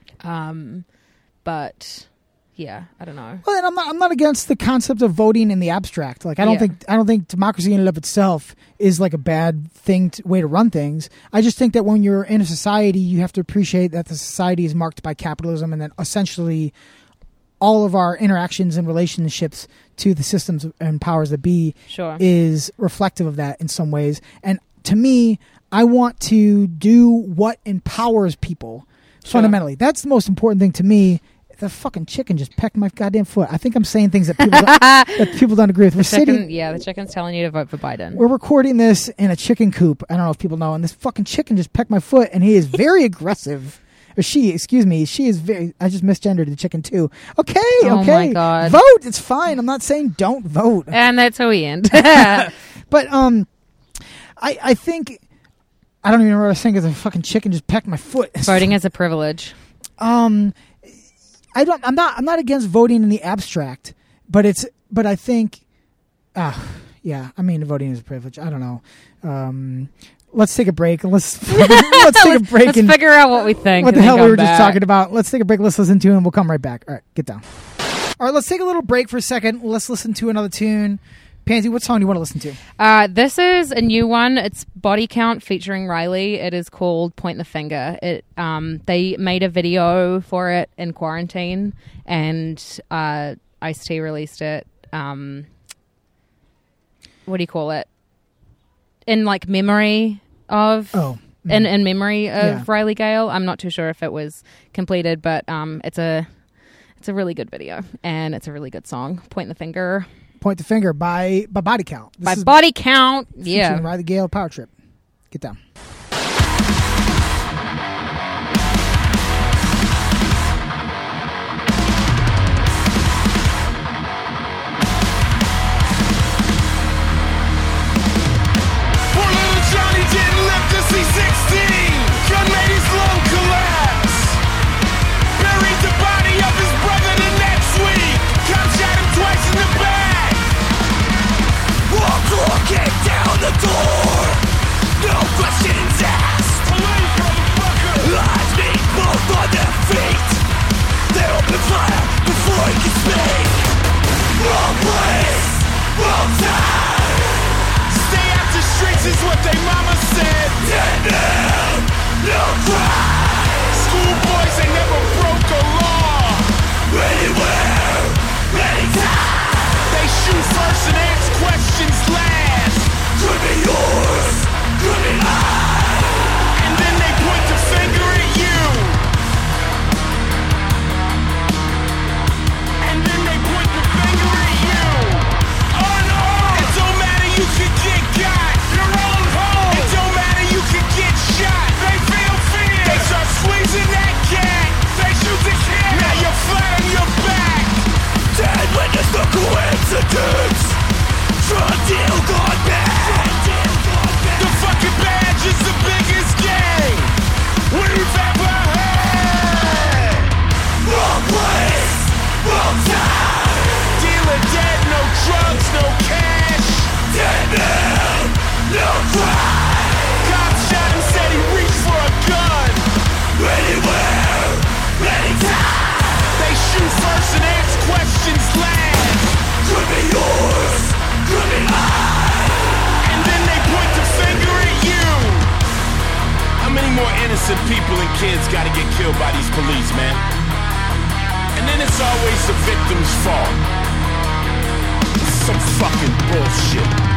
But yeah, I don't know. Well, and I'm not against the concept of voting in the abstract. Like, I don't think democracy in and of itself is like a bad thing way to run things. I just think that when you're in a society, you have to appreciate that the society is marked by capitalism, and that essentially all of our interactions and relationships to the systems and powers that be Sure. is reflective of that in some ways. And to me, I want to do what empowers people fundamentally. That's the most important thing to me. The fucking chicken just pecked my goddamn foot. I think I'm saying things that people don't agree with. The chicken's telling you to vote for Biden. We're recording this in a chicken coop. I don't know if people know. And this fucking chicken just pecked my foot, and he is very aggressive. Or she is very. I just misgendered the chicken too. Okay. Oh my God. Vote. It's fine. I'm not saying don't vote. And that's how we end. But I think I don't even know what I was saying, because the fucking chicken just pecked my foot. Voting is a privilege. I'm not against voting in the abstract, but I think, yeah, I mean, voting is a privilege. I don't know. Let's take a break. Let's take a break. Let's and figure out what we think. what the and hell then we were come just back. talking about. Let's take a break. Let's listen to it, and we'll come right back. All right, get down. All right, let's take a little break for a second. Let's listen to another tune. Pansy, what song do you want to listen to? This is a new one. It's Body Count featuring Riley. It is called Point the Finger. They made a video for it in quarantine, and Ice-T released it. What do you call it? In like memory of... Oh. In memory of Yeah. Riley Gale. I'm not too sure if it was completed, but it's a really good video, and it's a really good song. Point the Finger. Point the Finger by Body Count. This By is Body Count. Yeah. featuring Riley Gale, Power Trip. Get down. Poor little Johnny didn't live to see 16. Gun made his lung collapse. Buried the body of his brother the next week. Cop shot him twice in the back. Walk kick down the door. No questions asked. Police, motherfucker. Eyes meet both on their feet. They open fire before he can speak. Wrong place, wrong time. Stay out the streets is what they mama said. Dead man, no crime. Schoolboys, they never broke a law. Anywhere, anytime. They shoot first and ask questions last. Could be yours, could be mine. And then they point the finger at you. And then they point the finger at you. Oh no! It don't matter, you could get got. Your own home. It don't matter, you could get shot. They feel fear. They start squeezing that cat. They shoot the kid. Now you're flat on your back. Dead witness the coincidence. Drug deal gone bad. The fucking badge is the biggest gang we've ever had. Wrong place, wrong time. Dealer dead, no drugs, no cash. Dead man, no crime. Cop shot him, said he reached for a gun. Anywhere, anytime. They shoot first and ask questions last. Could be yours, could be mine. And then they point the finger at you. How many more innocent people and kids gotta get killed by these police, man? And then it's always the victim's fault. Some fucking bullshit.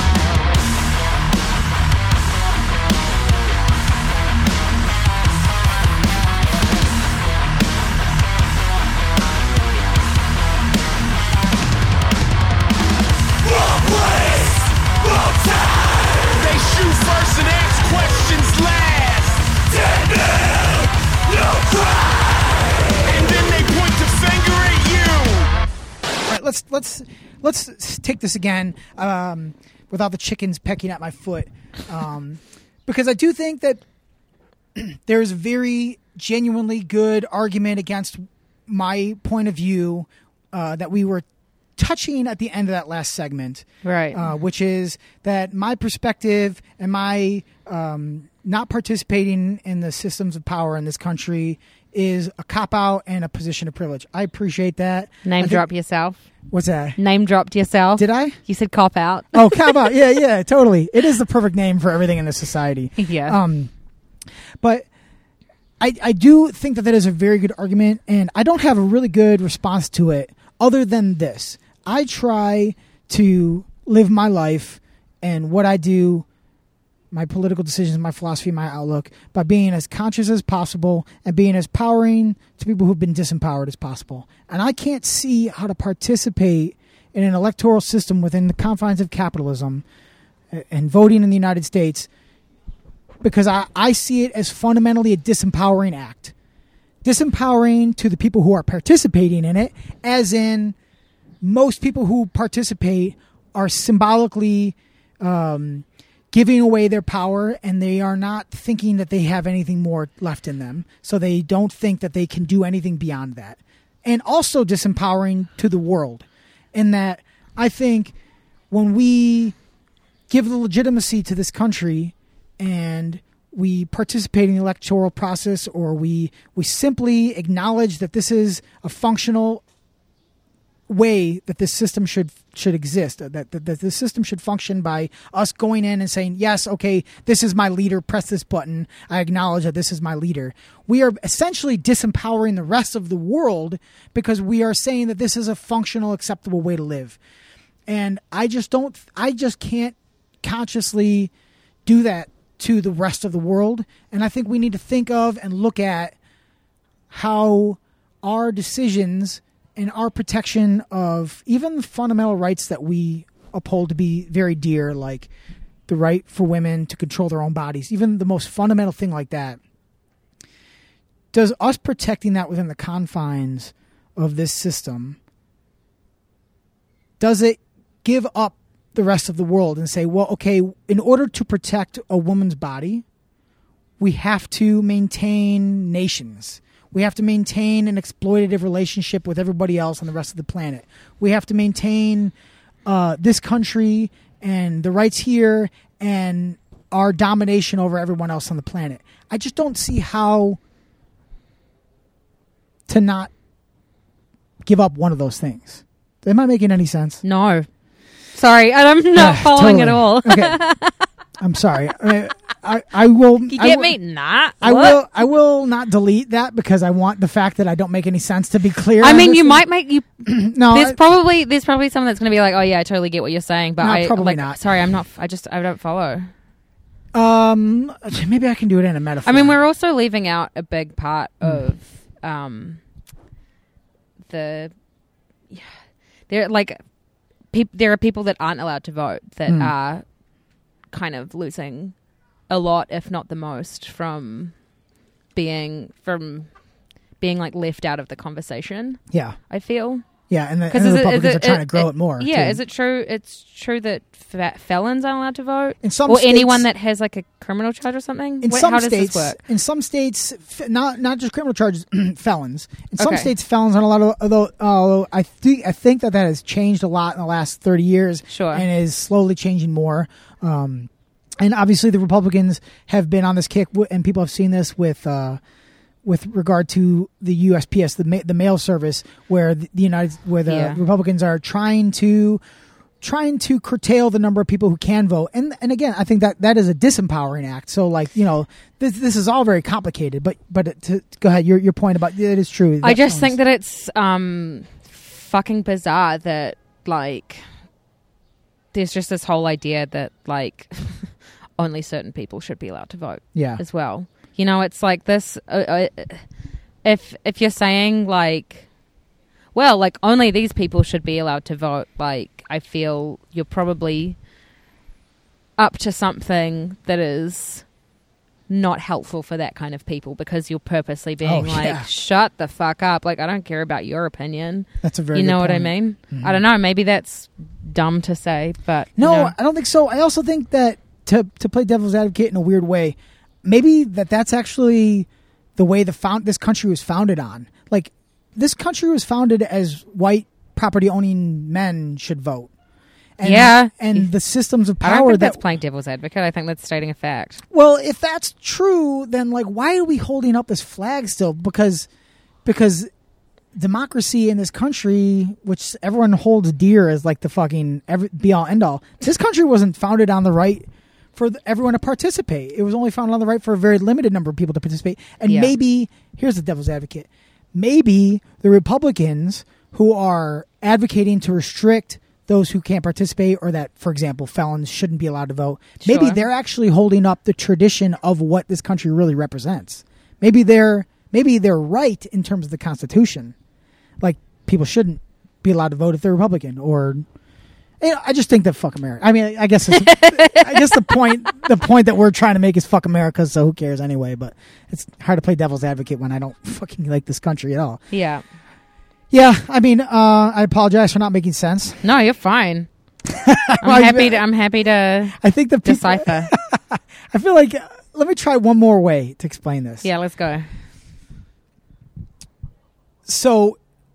They shoot first and ask questions last. Dead man, no cry. And then they point the finger at you. All right, let's take this again without the chickens pecking at my foot, because I do think that there's a very genuinely good argument against my point of view that we were touching at the end of that last segment, Right. which is that my perspective and my not participating in the systems of power in this country is a cop-out and a position of privilege. I appreciate that. Name drop yourself. What's that? Name dropped yourself. Did I? You said cop out. Oh, cop-out. Yeah, totally. It is the perfect name for everything in this society. Yeah. But I do think that is a very good argument, and I don't have a really good response to it other than this. I try to live my life and what I do, my political decisions, my philosophy, my outlook, by being as conscious as possible and being as powering to people who've been disempowered as possible. And I can't see how to participate in an electoral system within the confines of capitalism and voting in the United States because I see it as fundamentally a disempowering act. Disempowering to the people who are participating in it, as in most people who participate are symbolically giving away their power, and they are not thinking that they have anything more left in them. So they don't think that they can do anything beyond that. And also disempowering to the world, in that I think when we give the legitimacy to this country and we participate in the electoral process, or we simply acknowledge that this is a functional way that this system should exist, that the system should function by us going in and saying, yes, okay, this is my leader, press this button, I acknowledge that this is my leader. We are essentially disempowering the rest of the world because we are saying that this is a functional, acceptable way to live. And I just can't consciously do that to the rest of the world. And I think we need to think of and look at how our decisions and our protection of even the fundamental rights that we uphold to be very dear, like the right for women to control their own bodies, even the most fundamental thing like that, does us protecting that within the confines of this system, does it give up the rest of the world and say, well, okay, in order to protect a woman's body, we have to maintain nations. We have to maintain an exploitative relationship with everybody else on the rest of the planet. We have to maintain this country and the rights here and our domination over everyone else on the planet. I just don't see how to not give up one of those things. Am I making any sense? No. Sorry, I'm not following Totally. at all. Okay. I'm sorry. I will. You get me? Nah. I What? will not delete that because I want the fact that I don't make any sense to be clear. I on mean, this you thing. might make you. No, There's probably someone that's going to be like, oh yeah, I totally get what you're saying, but No, probably not. Sorry, I'm not. I don't follow. maybe I can do it in a metaphor. I mean, we're also leaving out a big part of there are people that aren't allowed to vote that are kind of losing a lot, if not the most, from being like left out of the conversation. Yeah, I feel. yeah, and the Republicans are trying to grow it more. Yeah, too. is it true? It's true that felons aren't allowed to vote, In some or states- anyone that has like a criminal charge or something. In Wait, some how does states, this work? in some states, not just criminal charges, felons. In some Okay. states, felons aren't allowed. Although I think that has changed a lot in the last 30 years, Sure. and is slowly changing more. And obviously, the Republicans have been on this kick, and people have seen this with regard to the USPS, the mail service, where the Yeah. Republicans are trying to trying to curtail the number of people who can vote. And again, I think that is a disempowering act. So like, this is all very complicated, but go ahead. Your point about it is true. I just think that it's fucking bizarre that like there's just this whole idea that like only certain people should be allowed to vote. Yeah. As well. It's like this if you're saying like, well, like only these people should be allowed to vote, like I feel you're probably up to something that is not helpful for that kind of people, because you're purposely being shut the fuck up. Like, I don't care about your opinion. That's a very You know good what I point. mean? Mhm. I don't know. Maybe that's dumb to say, but No, I don't think so. I also think that to play devil's advocate in a weird way, maybe that's actually the way this country was founded on. Like, this country was founded as white property-owning men should vote. And, Yeah. And the systems of I don't power think that's that... playing devil's advocate. I think that's stating a fact. Well, if that's true, then, like, why are we holding up this flag still? Because democracy in this country, which everyone holds dear as, like, the fucking be-all, end-all, this country wasn't founded on the right for everyone to participate. It was only founded on the right for a very limited number of people to participate. And Yeah. maybe, here's the devil's advocate, maybe the Republicans who are advocating to restrict those who can't participate, or that, for example, felons shouldn't be allowed to vote, maybe Sure. they're actually holding up the tradition of what this country really represents. Maybe they're right in terms of the Constitution. Like, people shouldn't be allowed to vote if they're Republican, or... I just think that fuck America. I mean, I guess the point that we're trying to make is fuck America, so who cares anyway? But it's hard to play devil's advocate when I don't fucking like this country at all. Yeah. Yeah, I mean, I apologize for not making sense. No, you're fine. Well, I'm happy to I think the people, decipher. I feel like let me try one more way to explain this. Yeah, let's go. So,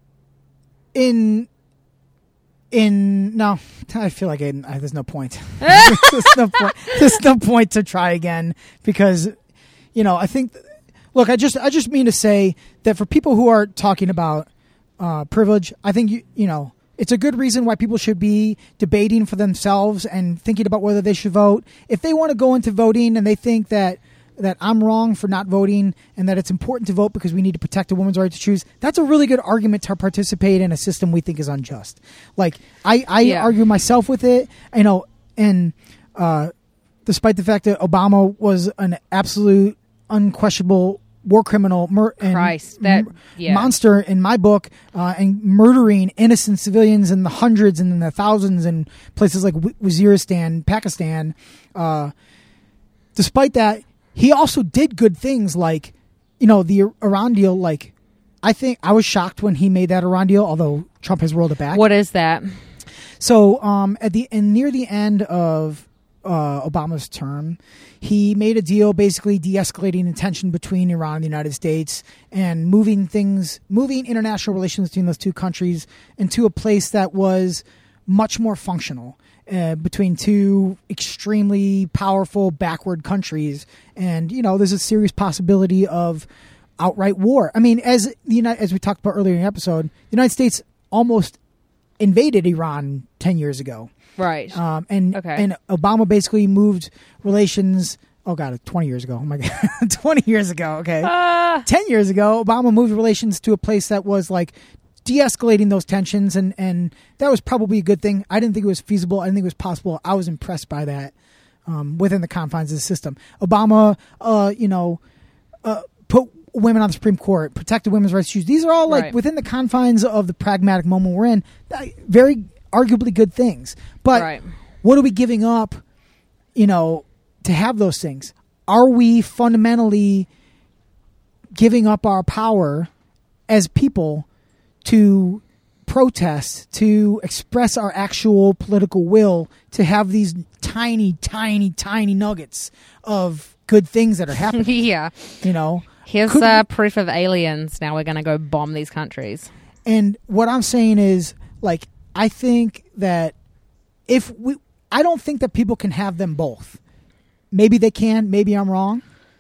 no, I feel like there's no point. There's no point to try again, because, I think. Look, I just mean to say that for people who are talking about privilege, I think it's a good reason why people should be debating for themselves and thinking about whether they should vote. If they want to go into voting and they think that I'm wrong for not voting and that it's important to vote because we need to protect a woman's right to choose, that's a really good argument to participate in a system we think is unjust. Like, I argue myself with it, and despite the fact that Obama was an absolute, unquestionable war criminal monster in my book, and murdering innocent civilians in the hundreds and in the thousands in places like Waziristan, Pakistan. Despite that, he also did good things, like, the Iran deal. Like, I think I was shocked when he made that Iran deal, although Trump has rolled it back. What is that? So, near the end of Obama's term, he made a deal basically de-escalating the tension between Iran and the United States and moving international relations between those two countries into a place that was much more functional between two extremely powerful backward countries. And, there's a serious possibility of outright war. I mean, as we talked about earlier in the episode, the United States almost invaded Iran 10 years ago. Right. And Obama basically moved relations. Oh God, 20 years ago. Oh my God, 20 years ago. Okay, 10 years ago, Obama moved relations to a place that was like de-escalating those tensions, and that was probably a good thing. I didn't think it was feasible. I didn't think it was possible. I was impressed by that within the confines of the system. Obama, put women on the Supreme Court, protected women's rights to choose. These are all like within the confines of the pragmatic moment we're in. Very arguably good things. But what are we giving up, to have those things? Are we fundamentally giving up our power as people to protest, to express our actual political will, to have these tiny, tiny, tiny nuggets of good things that are happening? Yeah. Here's proof of aliens. Now we're going to go bomb these countries. And what I'm saying is, like, I think that I don't think that people can have them both. Maybe they can. Maybe I'm wrong.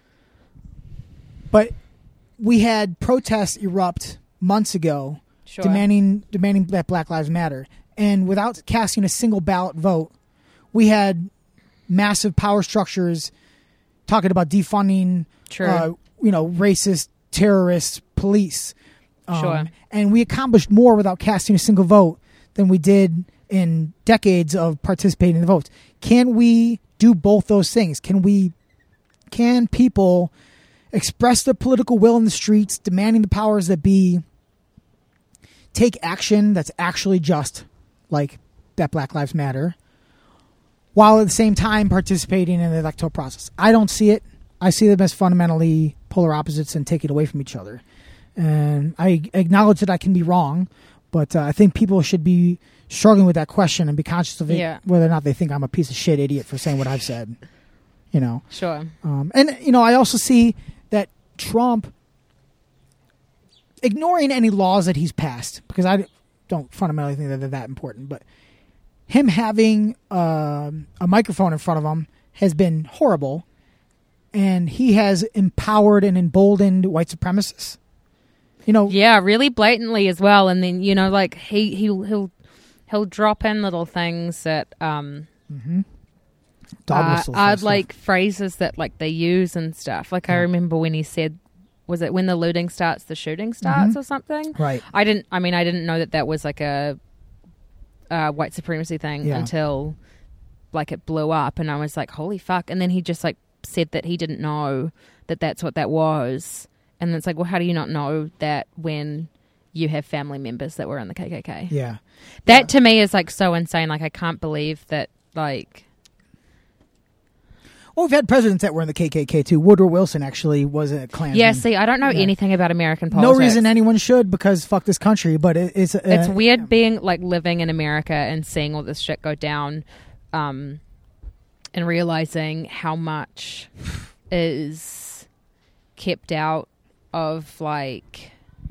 But we had protests erupt months ago, demanding that Black Lives Matter. and without casting a single ballot vote, we had massive power structures talking about defunding, True. Racist, terrorist police. Sure. And we accomplished more without casting a single vote than we did in decades of participating in the votes. Can we do both those things? Can people express their political will in the streets, demanding the powers that be take action that's actually just, like that Black Lives Matter, while at the same time participating in the electoral process? I don't see it. I see them as fundamentally polar opposites and take it away from each other. And I acknowledge that I can be wrong, but I think people should be struggling with that question and be conscious of it, Yeah. whether or not they think I'm a piece of shit idiot for saying what I've said. Sure. I also see that Trump ignoring any laws that he's passed, because I don't fundamentally think that they're that important, but him having a microphone in front of him has been horrible, and he has empowered and emboldened white supremacists. Yeah, really blatantly as well. And then like he'll drop in little things that dog whistles and are stuff. like phrases that like they use and stuff. Like I remember when he said, was it when the looting starts, the shooting starts, or something? Right. I didn't know that was like a white supremacy thing until like it blew up, and I was like, holy fuck. And then he just like said that he didn't know that that's what that was. And it's like, well, how do you not know that when you have family members that were in the KKK? Yeah. That to me is like so insane. Like I can't believe that. Like, Well, we've had presidents that were in the KKK too. Woodrow Wilson actually was a Klansman. yeah. See, I don't know anything about American politics. No reason anyone should, because fuck this country. But it's weird being like living in America and seeing all this shit go down, and realizing how much is kept out of like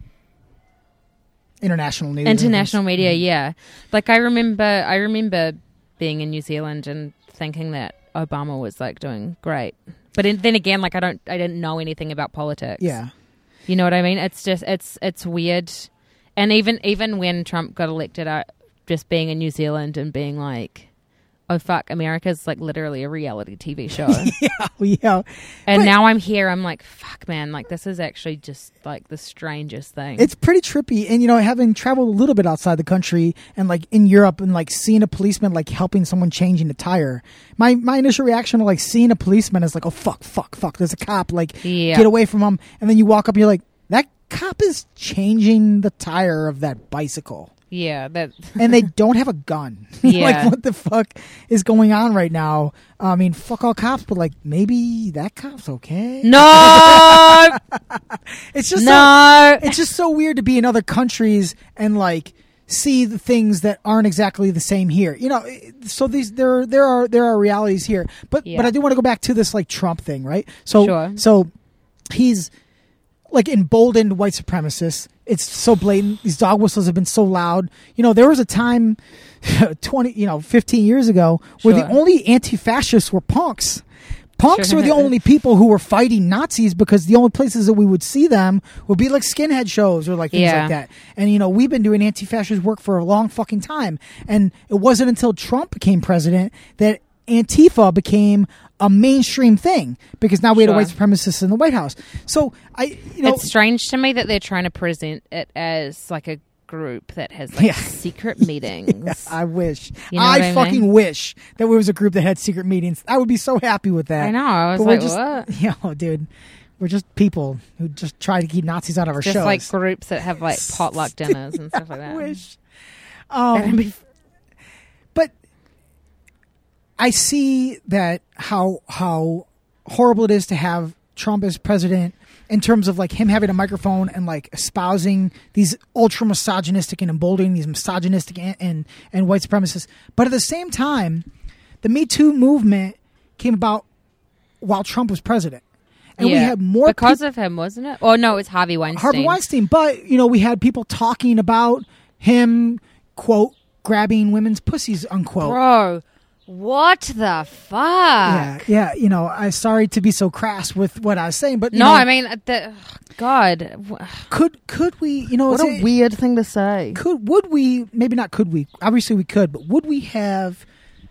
international news. international media. Yeah, like I remember being in New Zealand and thinking that Obama was like doing great, but then again, like I didn't know anything about politics. Yeah. You know what I mean? It's just it's weird, and even when Trump got elected, just being in New Zealand and being like, oh fuck, America's like literally a reality TV show. Yeah. And But now I'm here. I'm like, fuck, man. Like this is actually just like the strangest thing. it's pretty trippy. And, having traveled a little bit outside the country and like in Europe and like seeing a policeman like helping someone changing a tire, my initial reaction to like seeing a policeman is like, oh fuck, there's a cop, like get away from him. And then you walk up and you're like, that cop is changing the tire of that bicycle. yeah, that And they don't have a gun. Yeah. Like, what the fuck is going on right now? I mean, fuck all cops, but like, maybe that cop's okay. no, It's just no. it's just so weird to be in other countries and like see the things that aren't exactly the same here. So there are realities here. But Yeah. I do want to go back to this like Trump thing, right? So Sure. so he's like emboldened white supremacists. It's so blatant. These dog whistles have been so loud. There was a time 15 years ago where the Sure. only anti-fascists were punks. Punks Sure. were the only people who were fighting Nazis, because the only places that we would see them would be like skinhead shows or like things Yeah. like that. And, we've been doing anti-fascist work for a long fucking time. And it wasn't until Trump became president that Antifa became a mainstream thing, because now we had a Sure. white supremacist in the White House. So It's strange to me that they're trying to present it as like a group that has like Yeah. secret meetings. I wish. You know what I I mean? fucking wish that there was a group that had secret meetings. I would be so happy with that. I know. I was But like, we're what? dude, we're just people who just try to keep Nazis out of our Just shows. like groups that have like potluck dinners and stuff like that. I wish. That'd be But I see that how horrible it is to have Trump as president, in terms of like him having a microphone and like espousing these ultra misogynistic and emboldening these misogynistic and white supremacists. But at the same time, the Me Too movement came about while Trump was president. And we had more because of him, wasn't it? Oh no, it's Harvey Weinstein. Harvey Weinstein. But, we had people talking about him, quote, grabbing women's pussies, unquote. Bro, What the fuck? Yeah. You know, I'm sorry to be so crass with what I was saying, but you No, know, I mean, God, could we? You know, what a weird thing to say. would we? Maybe not. Could we? Obviously, we could. But would we have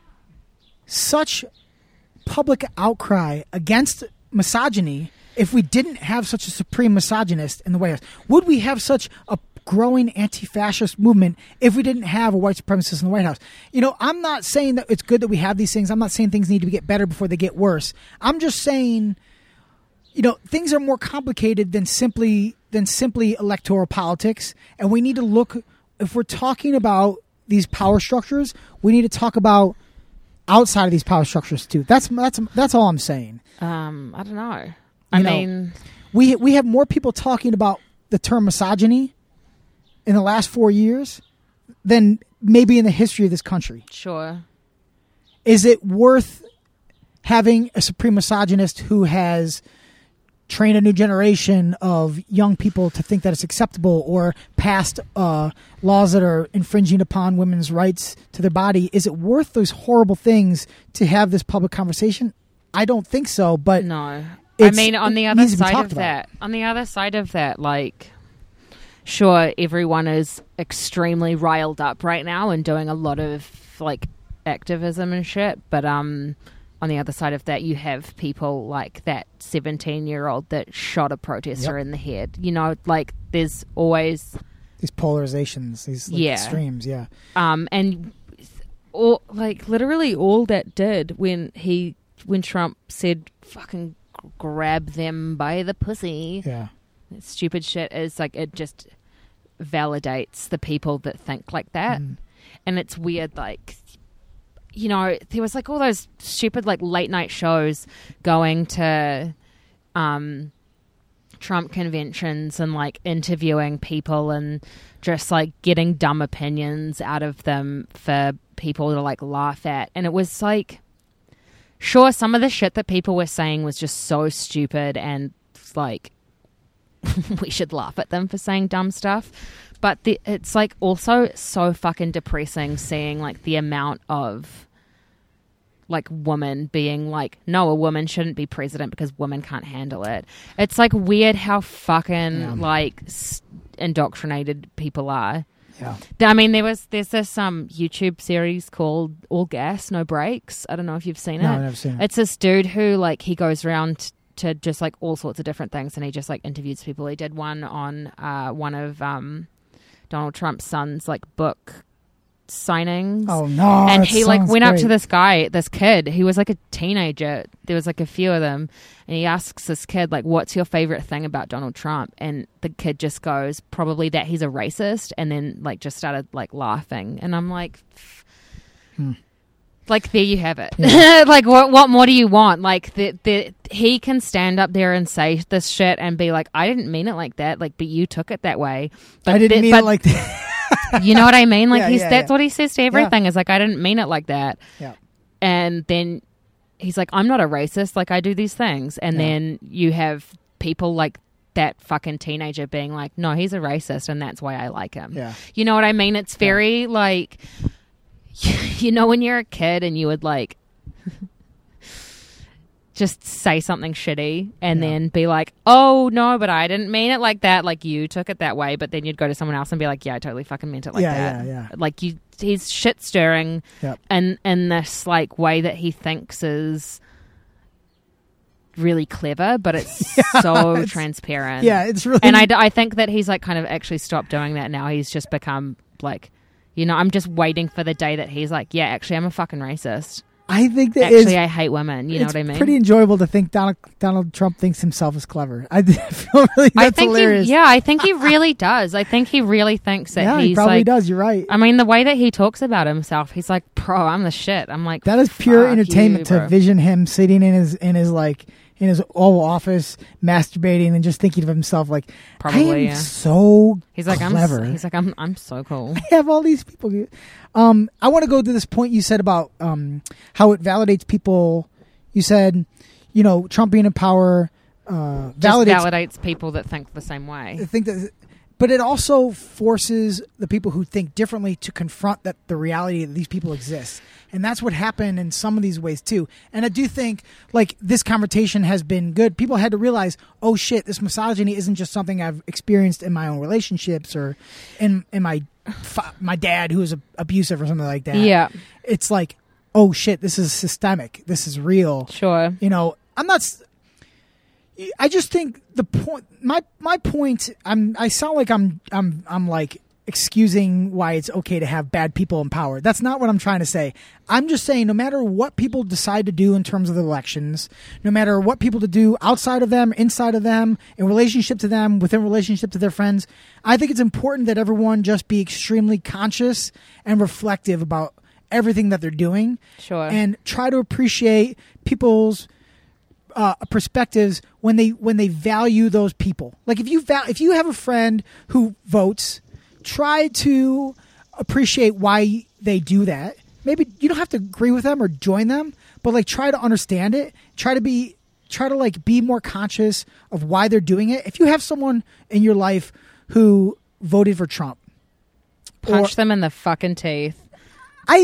such public outcry against misogyny if we didn't have such a supreme misogynist in the White House? Would we have such a growing anti-fascist movement if we didn't have a white supremacist in the White House? You know, I'm not saying that it's good that we have these things. I'm not saying things need to get better before they get worse. I'm just saying, you know, things are more complicated than simply electoral politics, and we need to look. If we're talking about these power structures, we need to talk about outside of these power structures too. That's all I'm saying. I don't know. You I know, mean, we have more people talking about the term misogyny in the last 4 years than maybe in the history of this country. sure. Is it worth having a supreme misogynist who has trained a new generation of young people to think that it's acceptable, or passed laws that are infringing upon women's rights to their body? Is it worth those horrible things to have this public conversation? I don't think so, but No. I it's- mean, on the it other needs to be side talked of about. that, like, sure, everyone is extremely riled up right now and doing a lot of, like, activism and shit, but on the other side of that, you have people like that 17-year-old that shot a protester in the head. You know, like, there's always these polarizations, these extremes, and all, like, literally all that did when Trump said fucking grab them by the pussy, yeah. stupid shit, is like, it just validates the people that think like that. And it's weird, like, you know, there was like all those stupid like late night shows going to Trump conventions and like interviewing people and just like getting dumb opinions out of them for people to like laugh at. And it was like, sure, some of the shit that people were saying was just so stupid and like we should laugh at them for saying dumb stuff. But it's like also so fucking depressing seeing like the amount of like women being like, no, a woman shouldn't be president because women can't handle it. It's like weird how fucking like indoctrinated people are. Yeah. I mean, there's this YouTube series called All Gas, No Brakes. I don't know if you've seen it. No, I've never seen it. It's this dude who like he goes around to just like all sorts of different things and he just like interviews people. He did one on one of Donald Trump's son's like book signings. Oh no! And that he like sounds went up great. to this kid. He was like a teenager. There was like a few of them, and he asks this kid like, "What's your favorite thing about Donald Trump?" And the kid just goes, "Probably that he's a racist," and then like just started like laughing. And I'm like, like there you have it. Yeah. Like what more do you want? Like he can stand up there and say this shit and be like, "I didn't mean it like that." Like, but you took it that way. But I didn't mean it like that. you know what I mean? Like Yeah, that's what he says to everything. Is like, I didn't mean it like that. Yeah. And then he's like, I'm not a racist. Like I do these things. And then you have people like that fucking teenager being like, no, he's a racist and that's why I like him. Yeah. You know what I mean? It's very like, you know, when you're a kid and you would like just say something shitty and then be like, oh no, but I didn't mean it like that. Like you took it that way. But then you'd go to someone else and be like, yeah, I totally fucking meant it like that. Yeah. Like he's shit stirring and in this like way that he thinks is really clever, but it's so transparent. Yeah, it's really. And I think that he's like kind of actually stopped doing that now. He's just become like, you know, I'm just waiting for the day that he's like, yeah, actually, I'm a fucking racist. I think that actually, I hate women. You know what I mean? It's pretty enjoyable to think Donald Trump thinks himself is clever. I feel really that's hilarious. I think he really does. I think he really thinks that he's he probably like, does. You're right. I mean, the way that he talks about himself, he's like, bro, I'm the shit. I'm like, that is pure fuck entertainment you, to bro. vision him sitting in his Oval Office masturbating and just thinking of himself like, Probably, I am so He's like, clever. I'm so cool. I have all these people. I want to go to this point you said about how it validates people. You said, you know, Trump being in power Validates people that think the same way. I think that, but it also forces the people who think differently to confront that the reality that these people exist. And that's what happened in some of these ways too. And I do think like this conversation has been good. People had to realize, oh shit, this misogyny isn't just something I've experienced in my own relationships or in my dad who is abusive or something like that. Yeah. It's like, oh shit, this is systemic. This is real. Sure. You know, I just think the point, my point, I sound like I'm like excusing why it's okay to have bad people in power. That's not what I'm trying to say. I'm just saying no matter what people decide to do in terms of the elections, no matter what people to do outside of them, inside of them, in relationship to them, within relationship to their friends, I think it's important that everyone just be extremely conscious and reflective about everything that they're doing. Sure. And try to appreciate people's perspectives when they value those people. Like if you have a friend who votes, try to appreciate why they do that. Maybe you don't have to agree with them or join them, but like try to understand it. Try to like be more conscious of why they're doing it. If you have someone in your life who voted for Trump, Punch them in the fucking teeth. you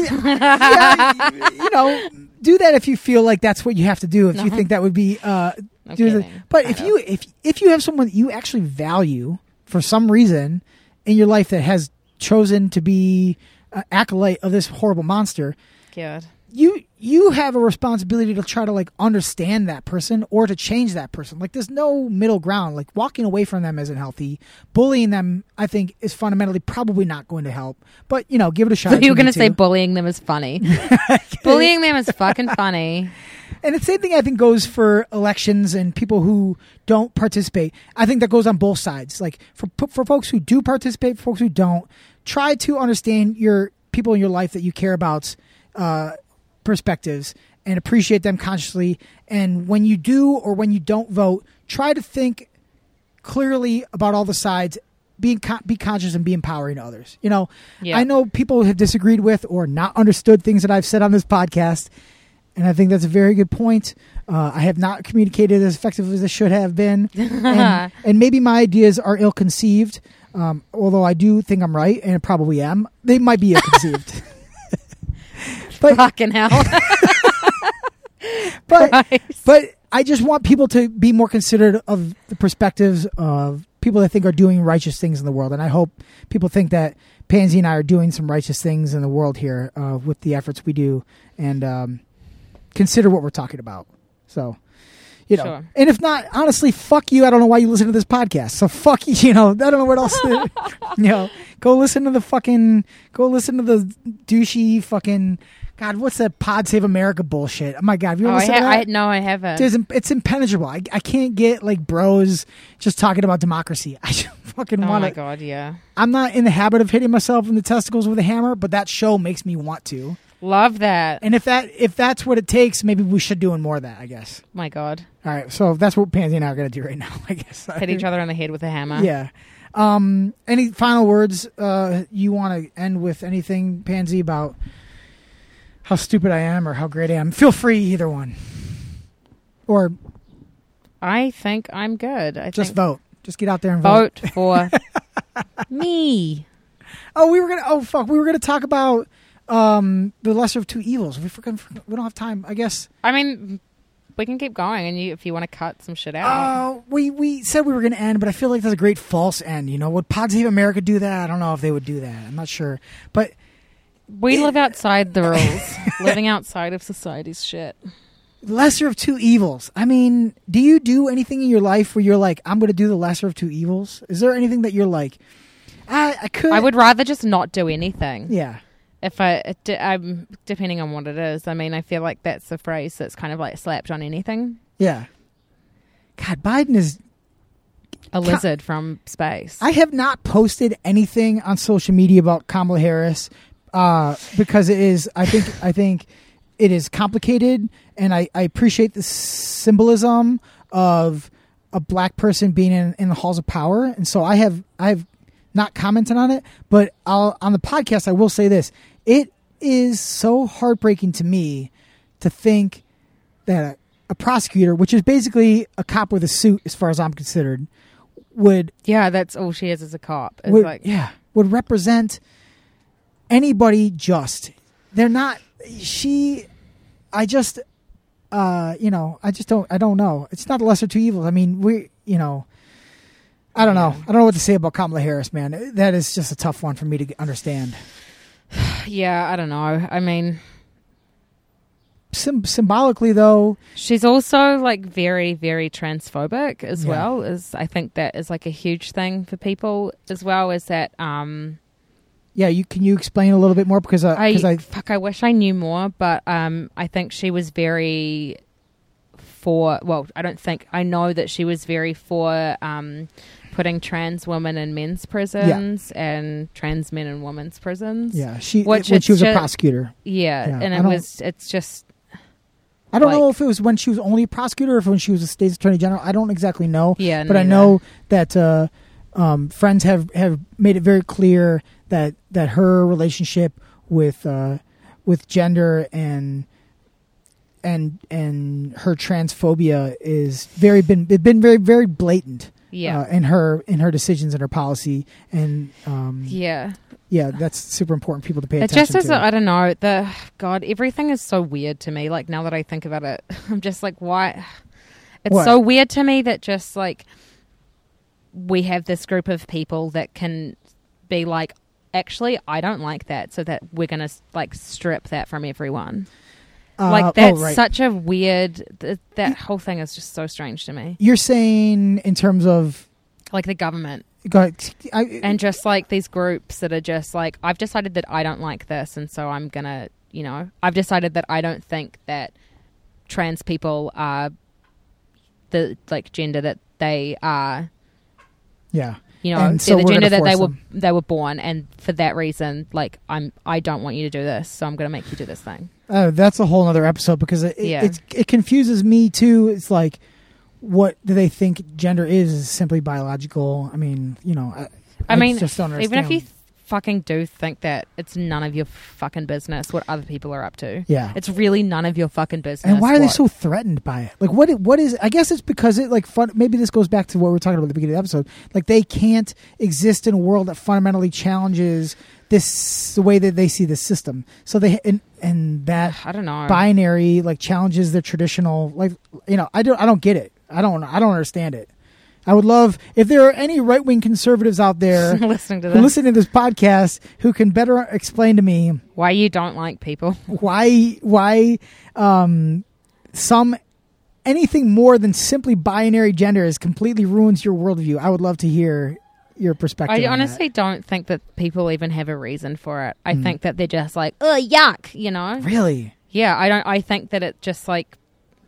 know, do that if you feel like that's what you have to do. If you think that would be, kidding. But if you have someone that you actually value for some reason in your life that has chosen to be an acolyte of this horrible monster, God. you have a responsibility to try to like understand that person or to change that person. Like there's no middle ground. Like walking away from them isn't healthy. Bullying them, I think, is fundamentally probably not going to help. But you know, give it a shot. So you were going to say bullying them is funny. Bullying them is fucking funny. And the same thing I think goes for elections and people who don't participate. I think that goes on both sides. Like for folks who do participate, for folks who don't, try to understand your people in your life that you care about, perspectives, and appreciate them consciously. And when you do or when you don't vote, try to think clearly about all the sides. Be conscious and be empowering to others. You know, Yeah. I know people have disagreed with or not understood things that I've said on this podcast. And I think that's a very good point. I have not communicated as effectively as I should have been. And maybe my ideas are ill-conceived, although I do think I'm right, and I probably am. They might be ill-conceived. Fucking hell. But I just want people to be more considerate of the perspectives of people that think are doing righteous things in the world. And I hope people think that Pansy and I are doing some righteous things in the world here with the efforts we do. And consider what we're talking about. So, you know, Sure. And if not, honestly, fuck you. I don't know why you listen to this podcast. So fuck you. You know, I don't know what else. Go listen to the douchey fucking, God, what's that Pod Save America bullshit? Oh my God. Have you ever listened to that? No, I haven't. It's impenetrable. I can't get like bros just talking about democracy. I just fucking Oh want my to. God, yeah. I'm not in the habit of hitting myself in the testicles with a hammer, but that show makes me want to. Love that. And if that's what it takes, maybe we should do more of that, I guess. My God. All right, so that's what Pansy and I are going to do right now, I guess. Hit each other on the head with a hammer. Yeah. Any final words you want to end with? Anything, Pansy, about how stupid I am or how great I am? Feel free, either one. Or I think I'm good. I just think vote. Just get out there and vote. vote for me. Oh, we were gonna talk about the lesser of two evils. We don't have time, I guess. I mean, we can keep going, and if you want to cut some shit out. We said we were going to end, but I feel like that's a great false end. You know, would Pod Save America do that? I don't know if they would do that. I'm not sure, but We live outside the rules, living outside of society's shit. lesser of two evils. I mean, do you do anything in your life where you're like, I'm going to do the lesser of two evils? Is there anything that you're like, I could? I would rather just not do anything. Yeah. If I'm depending on what it is. I mean, I feel like that's a phrase that's kind of like slapped on anything. Yeah. God, Biden is A lizard from space. I have not posted anything on social media about Kamala Harris because it is. I think it is complicated, and I appreciate the symbolism of a black person being in the halls of power, and so I have not commented on it. But on the podcast, I will say this: it is so heartbreaking to me to think that a prosecutor, which is basically a cop with a suit, as far as I'm considered, would Yeah, that's all she is as a cop. It's would represent anybody just. They're not. I just don't know. It's not the lesser two evils. I mean, I don't know. I don't know what to say about Kamala Harris, man. That is just a tough one for me to understand. Yeah, I don't know. I mean, Symbolically, though, she's also like very, very transphobic as well. I think that is like a huge thing for people as well. Is that can you explain a little bit more because I wish I knew more, but I think she was very for. Well, I know that she was very for putting trans women in men's prisons and trans men in women's prisons. Yeah, when she was a prosecutor. Yeah, and it's just. I don't know if it was when she was only a prosecutor or if when she was a state's attorney general. I don't exactly know. Yeah, but I know that friends have made it very clear that her relationship with gender and her transphobia is been very, very blatant. Yeah, in her decisions and her policy and yeah, that's super important for people to pay attention to. It just is, I don't know, everything is so weird to me. Like, now that I think about it, I'm just like, why? It's so weird to me that just, like, we have this group of people that can be like, actually, I don't like that, so that we're going to, like, strip that from everyone. Like, that's such a weird... That whole thing is just so strange to me. You're saying in terms of... Like, the government. Go ahead. And just, like, these groups that are just, like, I've decided that I don't like this, and so I'm going to, I've decided that I don't think that trans people are the, like, gender that they are. Yeah. And so they're the gender that they were born, and for that reason, like, I don't want you to do this, so I'm going to make you do this thing. That's a whole other episode because it confuses me too. It's like, what do they think gender is simply biological? I mean, I just don't understand. Even if you fucking do think that, it's none of your fucking business what other people are up to. Yeah, it's really none of your fucking business. And why are they so threatened by it? Like, what is? I guess it's because it maybe this goes back to what we were talking about at the beginning of the episode. Like, they can't exist in a world that fundamentally challenges the way that they see the system. So they and that I don't know, binary like challenges their traditional, like, I don't get it. I don't understand it. I would love if there are any right-wing conservatives out there listening to this podcast who can better explain to me why you don't like people. Why anything more than simply binary gender completely ruins your worldview. I would love to hear your perspective. I honestly don't think that people even have a reason for it. I think that they're just like, oh, yuck, Really? Yeah, I think that it just like,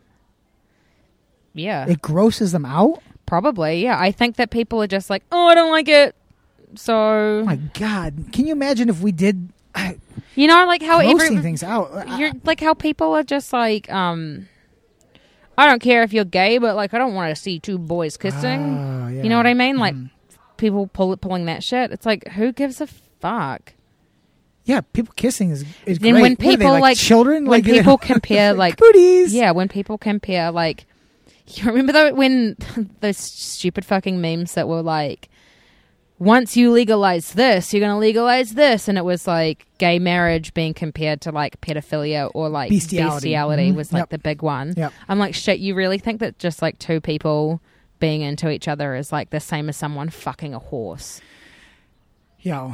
yeah. It grosses them out? Probably, yeah. I think that people are just like, oh, I don't like it. So... Oh my God. Can you imagine if we did... like how grossing things out. You're like how people are just like, I don't care if you're gay, but like, I don't want to see two boys kissing. Yeah. You know what I mean? Like, people pulling that shit. It's like, who gives a fuck? Yeah, people kissing is then great. When people like children, when people compare like cooties. Yeah, when people compare like, you remember when those stupid fucking memes that were like, once you legalize this, you're going to legalize this, and it was like gay marriage being compared to like pedophilia or like bestiality was like the big one. Yep. I'm like, shit, you really think that just like two people being into each other is like the same as someone fucking a horse? Yo.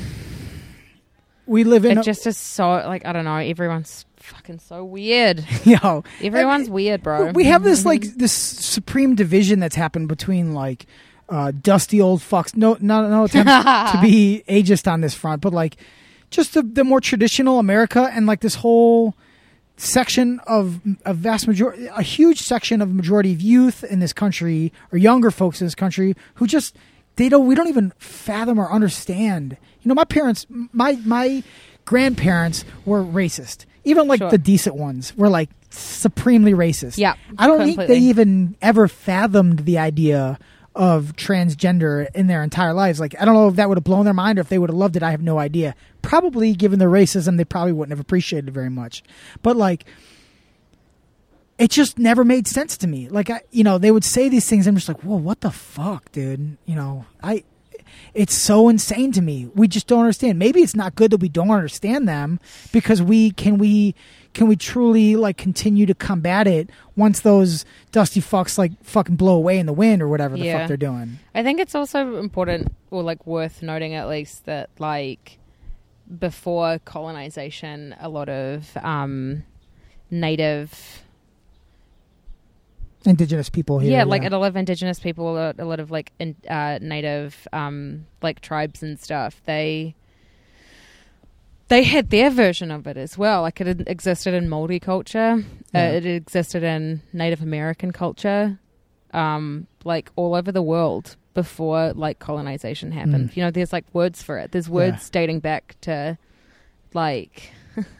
We live in... It just is so, like, I don't know, everyone's fucking so weird. Yo. Everyone's weird, bro. We have this, like, this supreme division that's happened between, like, dusty old fucks. No attempt to be ageist on this front, but, like, just the more traditional America and, like, this whole section of a huge section of majority of youth in this country, or younger folks in this country, who just... we don't even fathom or understand. My parents, my grandparents were racist. Even like the decent ones were like supremely racist. Yeah, I don't think they even ever fathomed the idea of transgender in their entire lives. Like, I don't know if that would have blown their mind or if they would have loved it. I have no idea. Probably, given their racism, they probably wouldn't have appreciated it very much. But like, it just never made sense to me. Like, they would say these things. I'm just like, whoa, what the fuck, dude? It's so insane to me. We just don't understand. Maybe it's not good that we don't understand them, because can we truly like continue to combat it once those dusty fucks like fucking blow away in the wind or whatever the fuck they're doing. I think it's also important, or like worth noting at least, that like before colonization, a lot of native, indigenous people here. like a lot of indigenous people, a lot of like native like tribes and stuff. They had their version of it as well. Like it existed in Māori culture. It existed in Native American culture, like all over the world before like colonization happened. There's like words for it. There's words dating back to like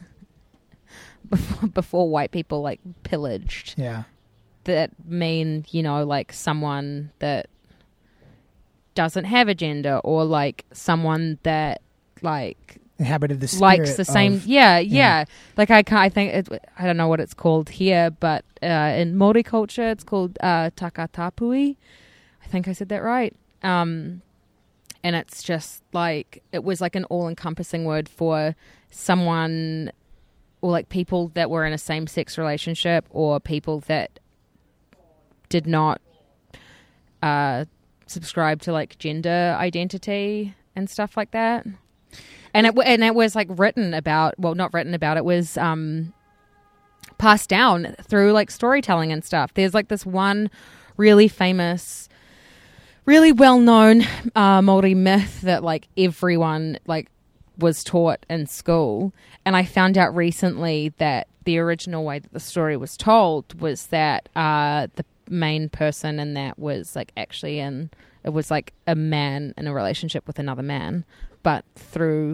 before white people like pillaged. Yeah. That mean, like someone that doesn't have a gender, or like someone that like inhabited the spirit likes the same. Like I think I don't know what it's called here, but in Māori culture it's called takatapui. I think I said that right. And it's just like, it was like an all-encompassing word for someone, or like people that were in a same-sex relationship, or people that did not subscribe to like gender identity and stuff like that. And it was like written about, well, not written about, it was passed down through like storytelling and stuff. There's like this one really famous, really well-known Māori myth that like everyone like was taught in school. And I found out recently that the original way that the story was told was that the main person in that was like actually it was like a man in a relationship with another man. But through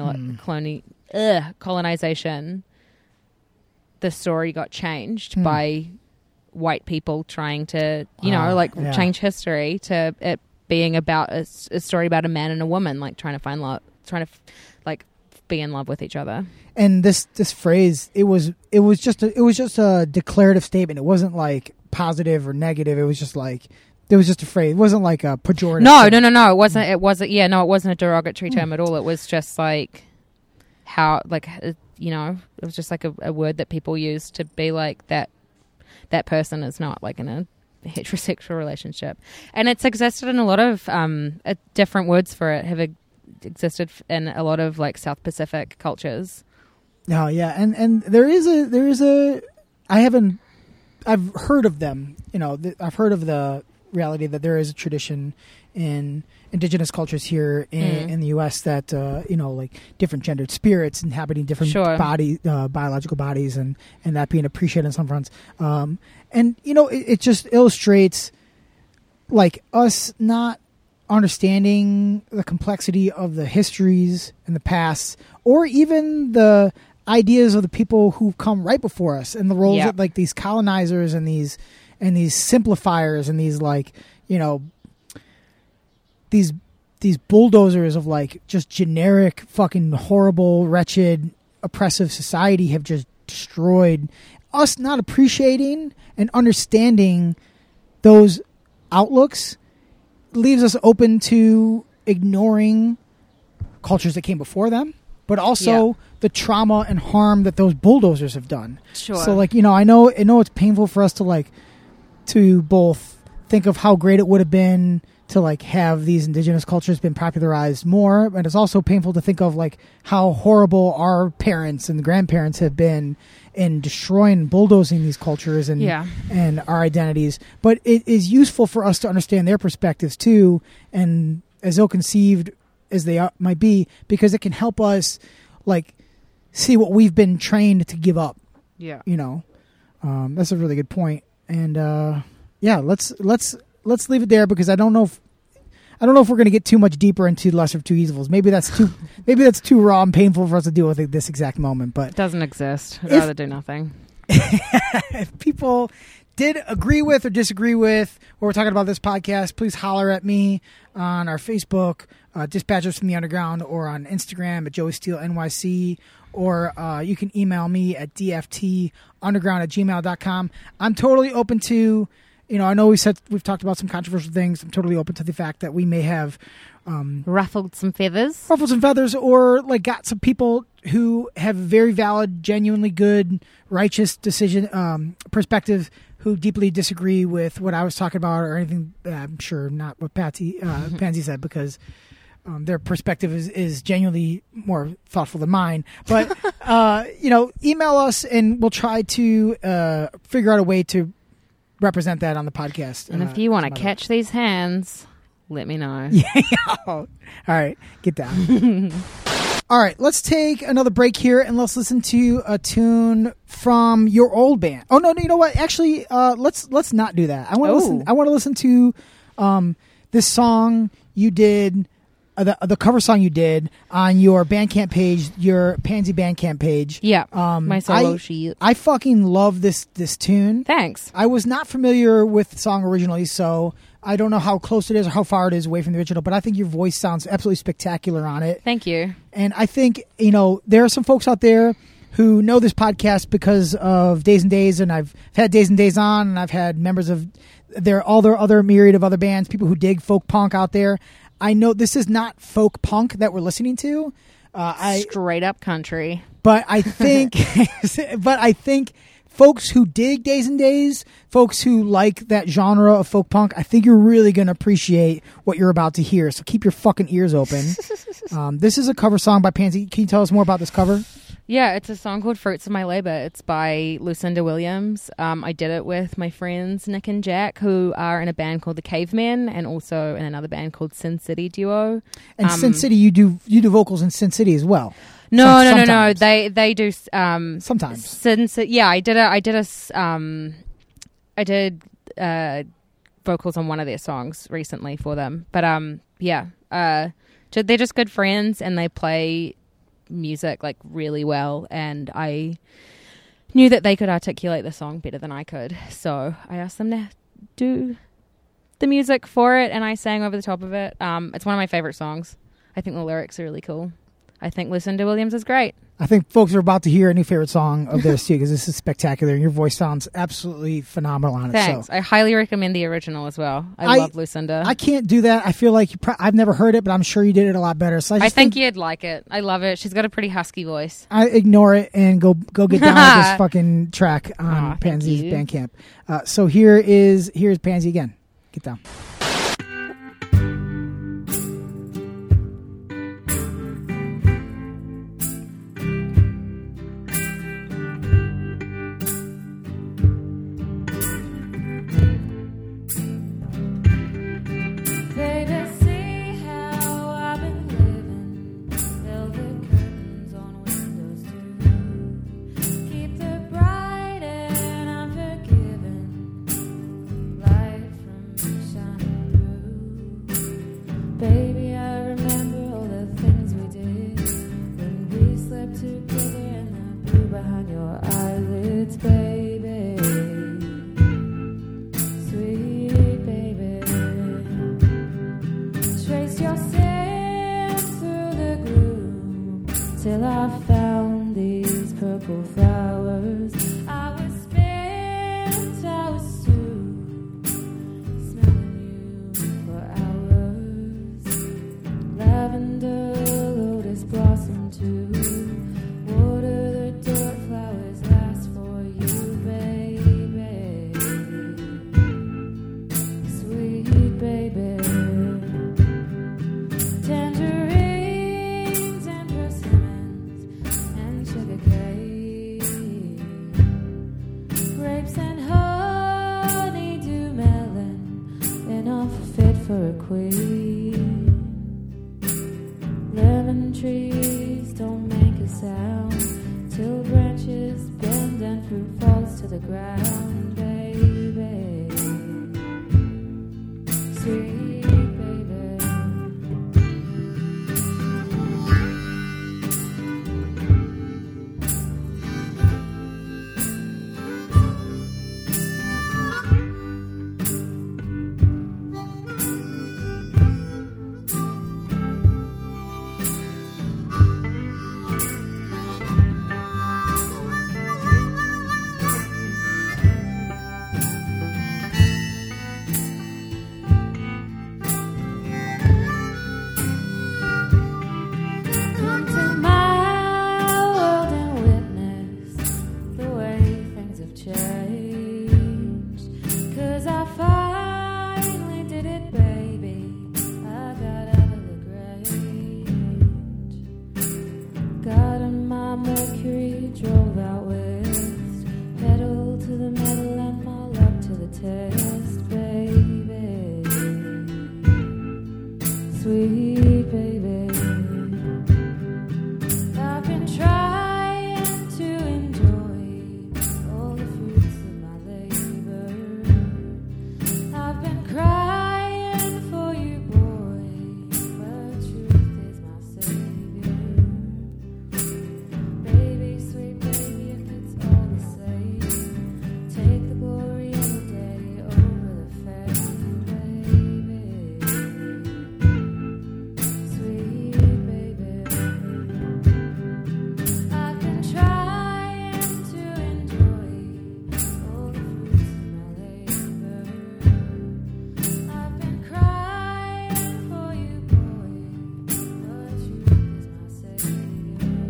colonization, the story got changed by white people trying to, change history to it being about a story about a man and a woman, like trying to find love, trying to like be in love with each other. And this phrase, it was just a declarative statement. It wasn't like positive or negative. It was just like, there was just a phrase. It wasn't like a pejorative. No. It wasn't. It wasn't. Yeah, no, it wasn't a derogatory term at all. It was just like how, like, it was just like a word that people use to be like that person is not like in a heterosexual relationship. And it's existed in a lot of different words for it have existed in a lot of like South Pacific cultures. Oh yeah, and there is a I've heard of them. I've heard of the reality that there is a tradition in indigenous cultures here in the U.S. that like different gendered spirits inhabiting different biological bodies, and that being appreciated on some fronts. It just illustrates like us not understanding the complexity of the histories and the past, or even the ideas of the people who've come right before us, and the roles that like these colonizers and these simplifiers and these like these bulldozers of like just generic fucking horrible, wretched, oppressive society have just destroyed us. Not appreciating and understanding those outlooks leaves us open to ignoring cultures that came before them, but also the trauma and harm that those bulldozers have done. Sure. So like, I know it's painful for us to both think of how great it would have been to like have these indigenous cultures been popularized more, but it's also painful to think of like how horrible our parents and grandparents have been in destroying and bulldozing these cultures and our identities. But it is useful for us to understand their perspectives too, and as ill-conceived as they might be, because it can help us like see what we've been trained to give up. Yeah. That's a really good point. And let's leave it there, because I don't know if we're going to get too much deeper into lesser of two evils. Maybe that's too raw and painful for us to deal with at this exact moment. But it doesn't exist. I'd rather do nothing. If people did agree with or disagree with what we're talking about this podcast, please holler at me on our Facebook, Dispatchers from the Underground, or on Instagram at Joey Steele NYC, or you can email me at dftunderground@gmail.com. I'm totally open to, I know we've talked about some controversial things. I'm totally open to the fact that we may have Ruffled some feathers. or like got some people who have very valid, genuinely good, righteous decision perspective who deeply disagree with what I was talking about or anything. I'm sure not what Pansy said, because their perspective is genuinely more thoughtful than mine. But email us and we'll try to figure out a way to represent that on the podcast. And if you want to catch these hands, let me know. All right, get down. All right, let's take another break here and let's listen to a tune from your old band. Oh no, you know what? Actually, let's not do that. I want to listen to this song you did, the cover song you did on your Bandcamp page, your Pansy Bandcamp page. Yeah, my solo sheet. I fucking love this tune. Thanks. I was not familiar with the song originally, so I don't know how close it is or how far it is away from the original, but I think your voice sounds absolutely spectacular on it. Thank you. And I think, there are some folks out there who know this podcast because of Days and Days, and I've had Days and Days on, and I've had members of all their other myriad of other bands, people who dig folk punk out there. I know this is not folk punk that we're listening to. Straight up country. But I think, folks who dig Days and Days, folks who like that genre of folk punk, I think you're really going to appreciate what you're about to hear. So keep your fucking ears open. This is a cover song by Pansy. Can you tell us more about this cover? Yeah, it's a song called Fruits of My Labor. It's by Lucinda Williams. I did it with my friends Nick and Jack, who are in a band called The Cavemen, and also in another band called Sin City Duo. And Sin City, you do vocals in Sin City as well. No. They do sometimes. Yeah, I did vocals on one of their songs recently for them. But they're just good friends and they play music like really well, and I knew that they could articulate the song better than I could, so I asked them to do the music for it and I sang over the top of it. It's one of my favorite songs. I think the lyrics are really cool. I think Lucinda Williams is great. I think folks are about to hear a new favorite song of theirs too, because this is spectacular and your voice sounds absolutely phenomenal on it. Thanks. So. I highly recommend the original as well. I love Lucinda. I can't do that. I feel like I've never heard it, but I'm sure you did it a lot better. So I think you'd like it. I love it. She's got a pretty husky voice. I ignore it and go get down with this fucking track on Pansy's Bandcamp. So here's Pansy again. Get down. Till I found these purple flowers. I was spent, I was too, smelling you for hours. Lavender, lotus blossom too. Water the dirt, flowers last for you, baby. Sweet baby. For a queen. Lemon trees don't make a sound till branches bend and fruit falls to the ground, baby. Sweet baby. test, baby. Sweet baby. I've been trying to enjoy all the fruits of my labor. I've been crying for you, boy, but truth is my savior. Baby, sweet baby, if it's all the same, take the glory of the day over the fame, baby. Sweet baby. I've been trying to enjoy all the fruits of my labor. I've been crying for you, boy, but truth is my savior.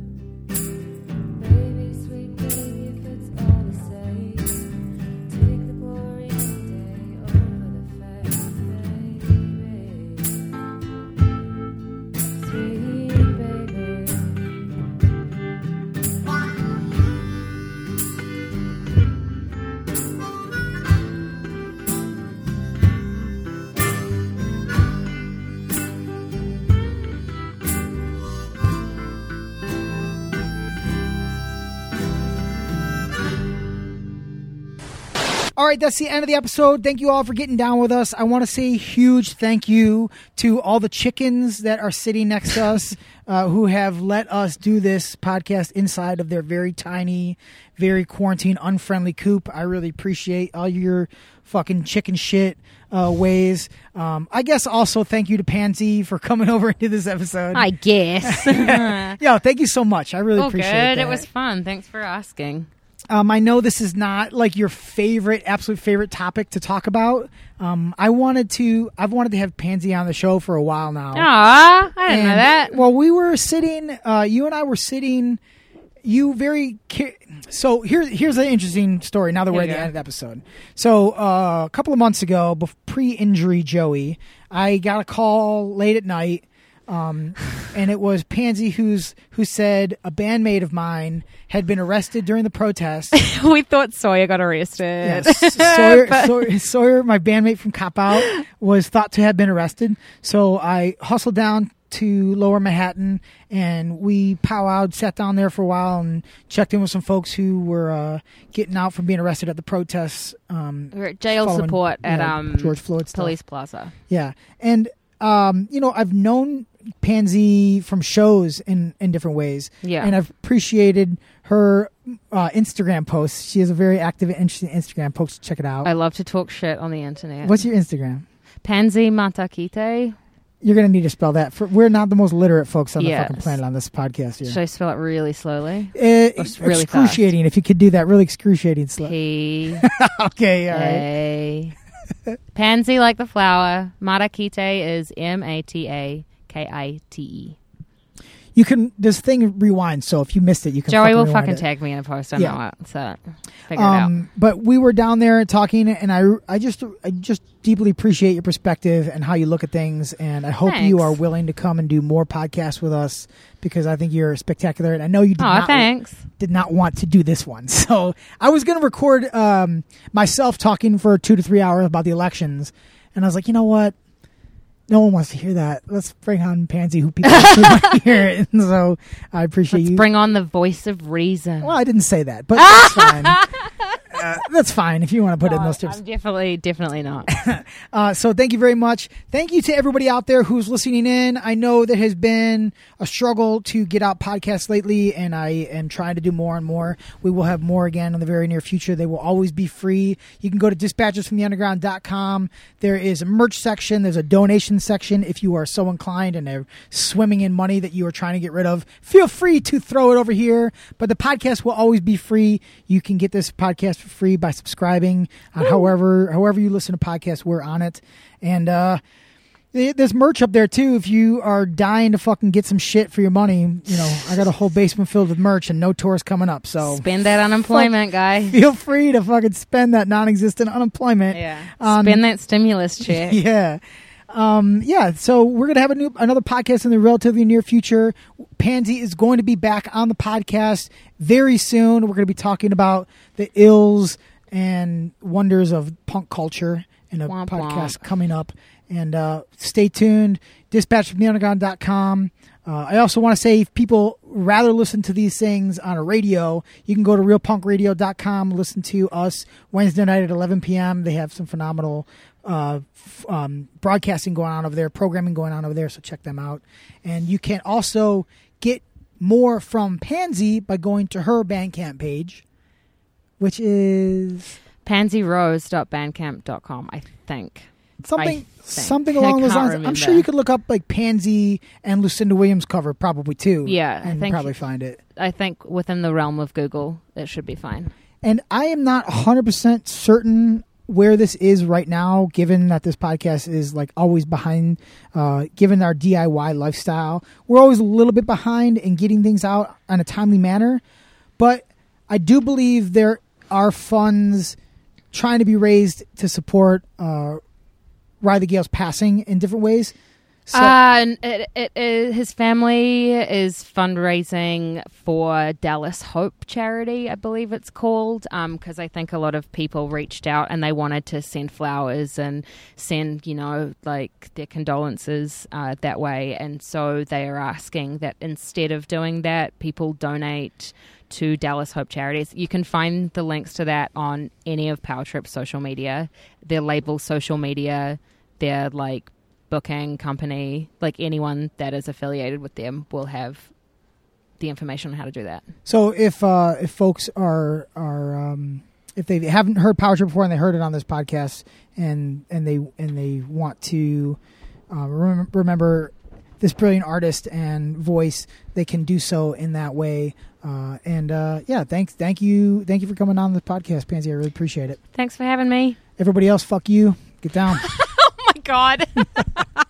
Baby, sweet baby, if it's all the same, take the glory of the day over the fame, baby. Sweet baby. All right, that's the end of the episode. Thank you all for getting down with us. I want to say a huge thank you to all the chickens that are sitting next to us who have let us do this podcast inside of their very tiny, very quarantine unfriendly coop. I really appreciate all your fucking chicken shit ways. I guess also thank you to Pansy for coming over into this episode. I guess. Yo, thank you so much. I really appreciate good. that. It was fun. Thanks for asking. I know this is not like your absolute favorite topic to talk about. I've wanted to have Pansy on the show for a while now. Aw, I didn't know that. Well, we were sitting, you and I were sitting, so here's an interesting story now that we're at Here the you end of the episode. So a couple of months ago, pre-injury Joey, I got a call late at night. And it was Pansy who said a bandmate of mine had been arrested during the protest. We thought Sawyer got arrested. Yes, Sawyer, my bandmate from Cop Out, was thought to have been arrested. So I hustled down to Lower Manhattan, and we powwowed, sat down there for a while, and checked in with some folks who were getting out from being arrested at the protests. We're at jail following, support at George Floyd stuff. Police Plaza. Yeah, and I've known Pansy from shows in different ways. Yeah. And I've appreciated her Instagram posts. She has a very active and interesting Instagram post. Check it out. I love to talk shit on the internet. What's your Instagram? Pansy Matakite. You're going to need to spell that. We're not the most literate folks on the Yes. fucking planet on this podcast here. Should I spell it really slowly? It's really excruciating. If you could do that, really excruciating. P Okay, all right. A Pansy like the flower. Matakite is Matakite. You can. This thing rewinds, so if you missed it, you can. Joey will rewind fucking it. tag me in a post. I Yeah. know it. So figure it out. But we were down there talking, and I just deeply appreciate your perspective and how you look at things. And I hope you Thanks. are willing to come and do more podcasts with us because I think you're spectacular. And I know you Thanks. did not want to do this one. So I was going to record myself talking for 2 to 3 hours about the elections, and I was like, you know what? No one wants to hear that. Let's bring on Pansy, who people actually want to hear. And so I appreciate Let's you. bring on the voice of reason. Well, I didn't say that, but that's fine. That's fine if you want to put it in those terms. I'm definitely not. So thank you very much. Thank you to everybody out there who's listening in. I know there has been a struggle to get out podcasts lately, and I am trying to do more and more. We will have more again in the very near future. They will always be free. You can go to dispatchersfromtheunderground.com. There is a merch section. There's a donation section. If you are so inclined and are swimming in money that you are trying to get rid of, feel free to throw it over here. But the podcast will always be free. You can get this podcast for free by subscribing on however you listen to podcasts. We're on it. And there's merch up there too. If you are dying to fucking get some shit for your money, I got a whole basement filled with merch and no tours coming up. So Spend that unemployment, guy. feel free to fucking spend that non-existent unemployment. Yeah. Spend that stimulus check. Yeah. So we're gonna have another podcast in the relatively near future. Pansy is going to be back on the podcast very soon. We're going to be talking about the ills and wonders of punk culture in a Womp podcast womp. coming up. And stay tuned. DispatchFromTheUnderground.com. I also want to say if people rather listen to these things on a radio, you can go to realpunkradio.com, listen to us Wednesday night at 11 p.m. They have some phenomenal broadcasting going on over there, programming going on over there, so check them out. And you can also get more from Pansy by going to her Bandcamp page, which is pansyrose.bandcamp.com, I think. something I something think. along I those can't lines. I'm sure remember. you could look up like Pansy and Lucinda Williams cover probably too. Yeah, I and think- probably find it. I think within the realm of Google, it should be fine. And I am not 100% certain where this is right now, given that this podcast is like always behind, given our DIY lifestyle. We're always a little bit behind in getting things out on a timely manner. But I do believe there are funds trying to be raised to support Riley Gale's passing in different ways. So, And his family is fundraising for Dallas Hope charity, I believe it's called, because I think a lot of people reached out and they wanted to send flowers and send, like their condolences that way. And so they are asking that instead of doing that, people donate to Dallas Hope charities. You can find the links to that on any of Power Trip's social media. They're labeled social media. They're like booking company, like anyone that is affiliated with them will have the information on how to do that. So if folks are if they haven't heard Power Trip before and they heard it on this podcast and they want to remember this brilliant artist and voice, they can do so in that way. Thank you for coming on this podcast, Pansy. I really appreciate it. Thanks for having me. Everybody else, fuck you. Get down. Oh my God.